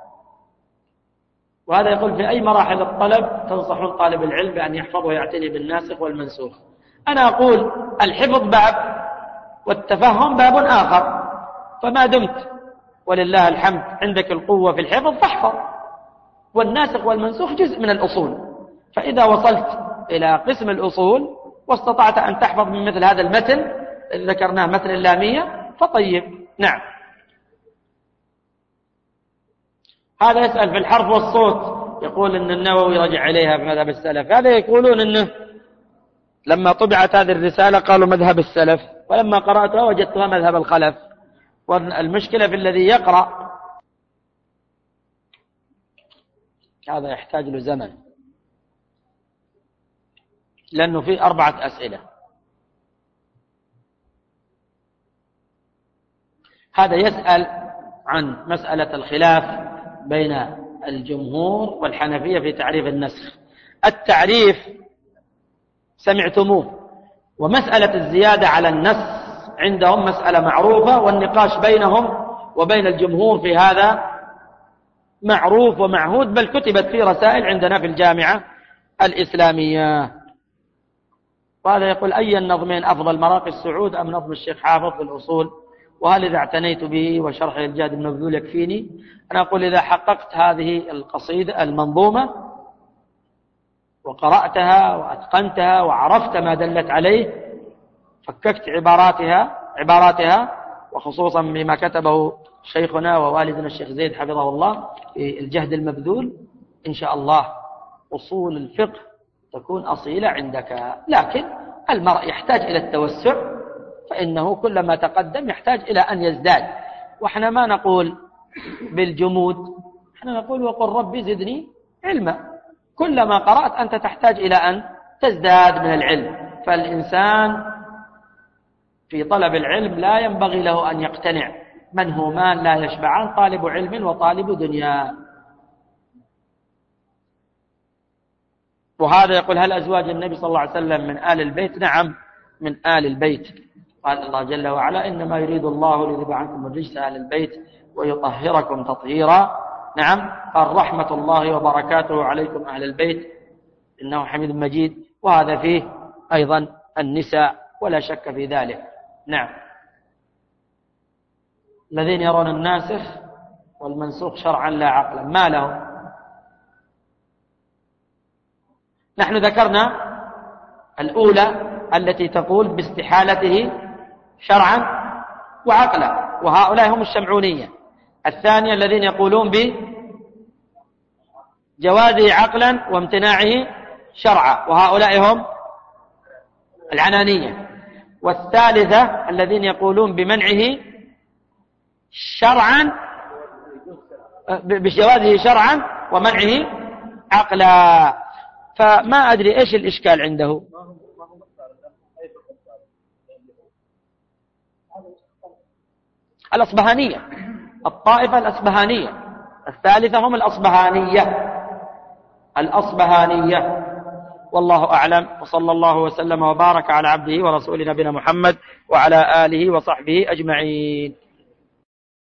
وهذا يقول في أي مراحل الطلب تنصحون طالب العلم بأن يحفظ ويعتني بالناسخ والمنسوخ؟ أنا أقول الحفظ باب والتفهم باب آخر. فما دمت ولله الحمد عندك القوة في الحفظ فاحفظ، والناسخ والمنسوخ جزء من الأصول. فإذا وصلت إلى قسم الأصول واستطعت أن تحفظ من مثل هذا المتن الذي ذكرناه مثل اللامية فطيب. نعم. هذا يسأل في الحرف والصوت، يقول أن النووي رجع عليها في مذهب السلف. هذا يقولون أنه لما طبعت هذه الرسالة قالوا مذهب السلف، ولما قرأتها وجدتها مذهب الخلف. والمشكلة في الذي يقرأ هذا يحتاج له زمن، لأنه في أربعة أسئلة. هذا يسأل عن مسألة الخلاف بين الجمهور والحنفية في تعريف النسخ. التعريف سمعتموه، ومسألة الزيادة على النص عندهم مسألة معروفة، والنقاش بينهم وبين الجمهور في هذا معروف ومعهود، بل كتبت في رسائل عندنا في الجامعة الإسلامية. وهذا يقول أي النظمين أفضل، مراقي السعود أم نظم الشيخ حافظ في الأصول؟ وهل إذا اعتنيت به وشرح الجاد بن مبذول يكفيني؟ أنا أقول إذا حققت هذه القصيدة المنظومة وقرأتها وأتقنتها وعرفت ما دلت عليه، فككت عباراتها عباراتها وخصوصا بما كتبه شيخنا ووالدنا الشيخ زيد حفظه الله في الجهد المبذول، إن شاء الله أصول الفقه تكون أصيلة عندك. لكن المرء يحتاج إلى التوسع، فإنه كلما تقدم يحتاج إلى أن يزداد. وإحنا ما نقول بالجمود، إحنا نقول وقل ربي زدني علما. كلما قرأت أنت تحتاج إلى أن تزداد من العلم. فالإنسان في طلب العلم لا ينبغي له أن يقتنع، منهومان لا يشبعان، طالب علم وطالب دنيا. وهذا يقول هل أزواج النبي صلى الله عليه وسلم من آل البيت؟ نعم، من آل البيت. قال الله جل وعلا إنما يريد الله ليذهب عنكم الرجس أهل البيت ويطهركم تطهيرا. نعم، قال رحمة الله وبركاته عليكم أهل البيت إنه حميد مجيد. وهذا فيه أيضا النساء ولا شك في ذلك. نعم. الذين يرون الناسخ والمنسوخ شرعا لا عقلا ما لهم. نحن ذكرنا الأولى التي تقول باستحالته شرعا وعقلا، وهؤلاء هم الشمعونية. الثانية الذين يقولون بجوازه عقلا وامتناعه شرعا، وهؤلاء هم العنانية. والثالثة الذين يقولون بمنعه شرعا بجوازه شرعا ومنعه عقلا. فما أدري إيش الإشكال عنده. الأصبهانية، الطائفة الأصبهانية. الثالثة هم الأصبهانية الأصبهانية والله أعلم. وصلى الله وسلم وبارك على عبده ورسوله نبينا محمد وعلى آله وصحبه أجمعين.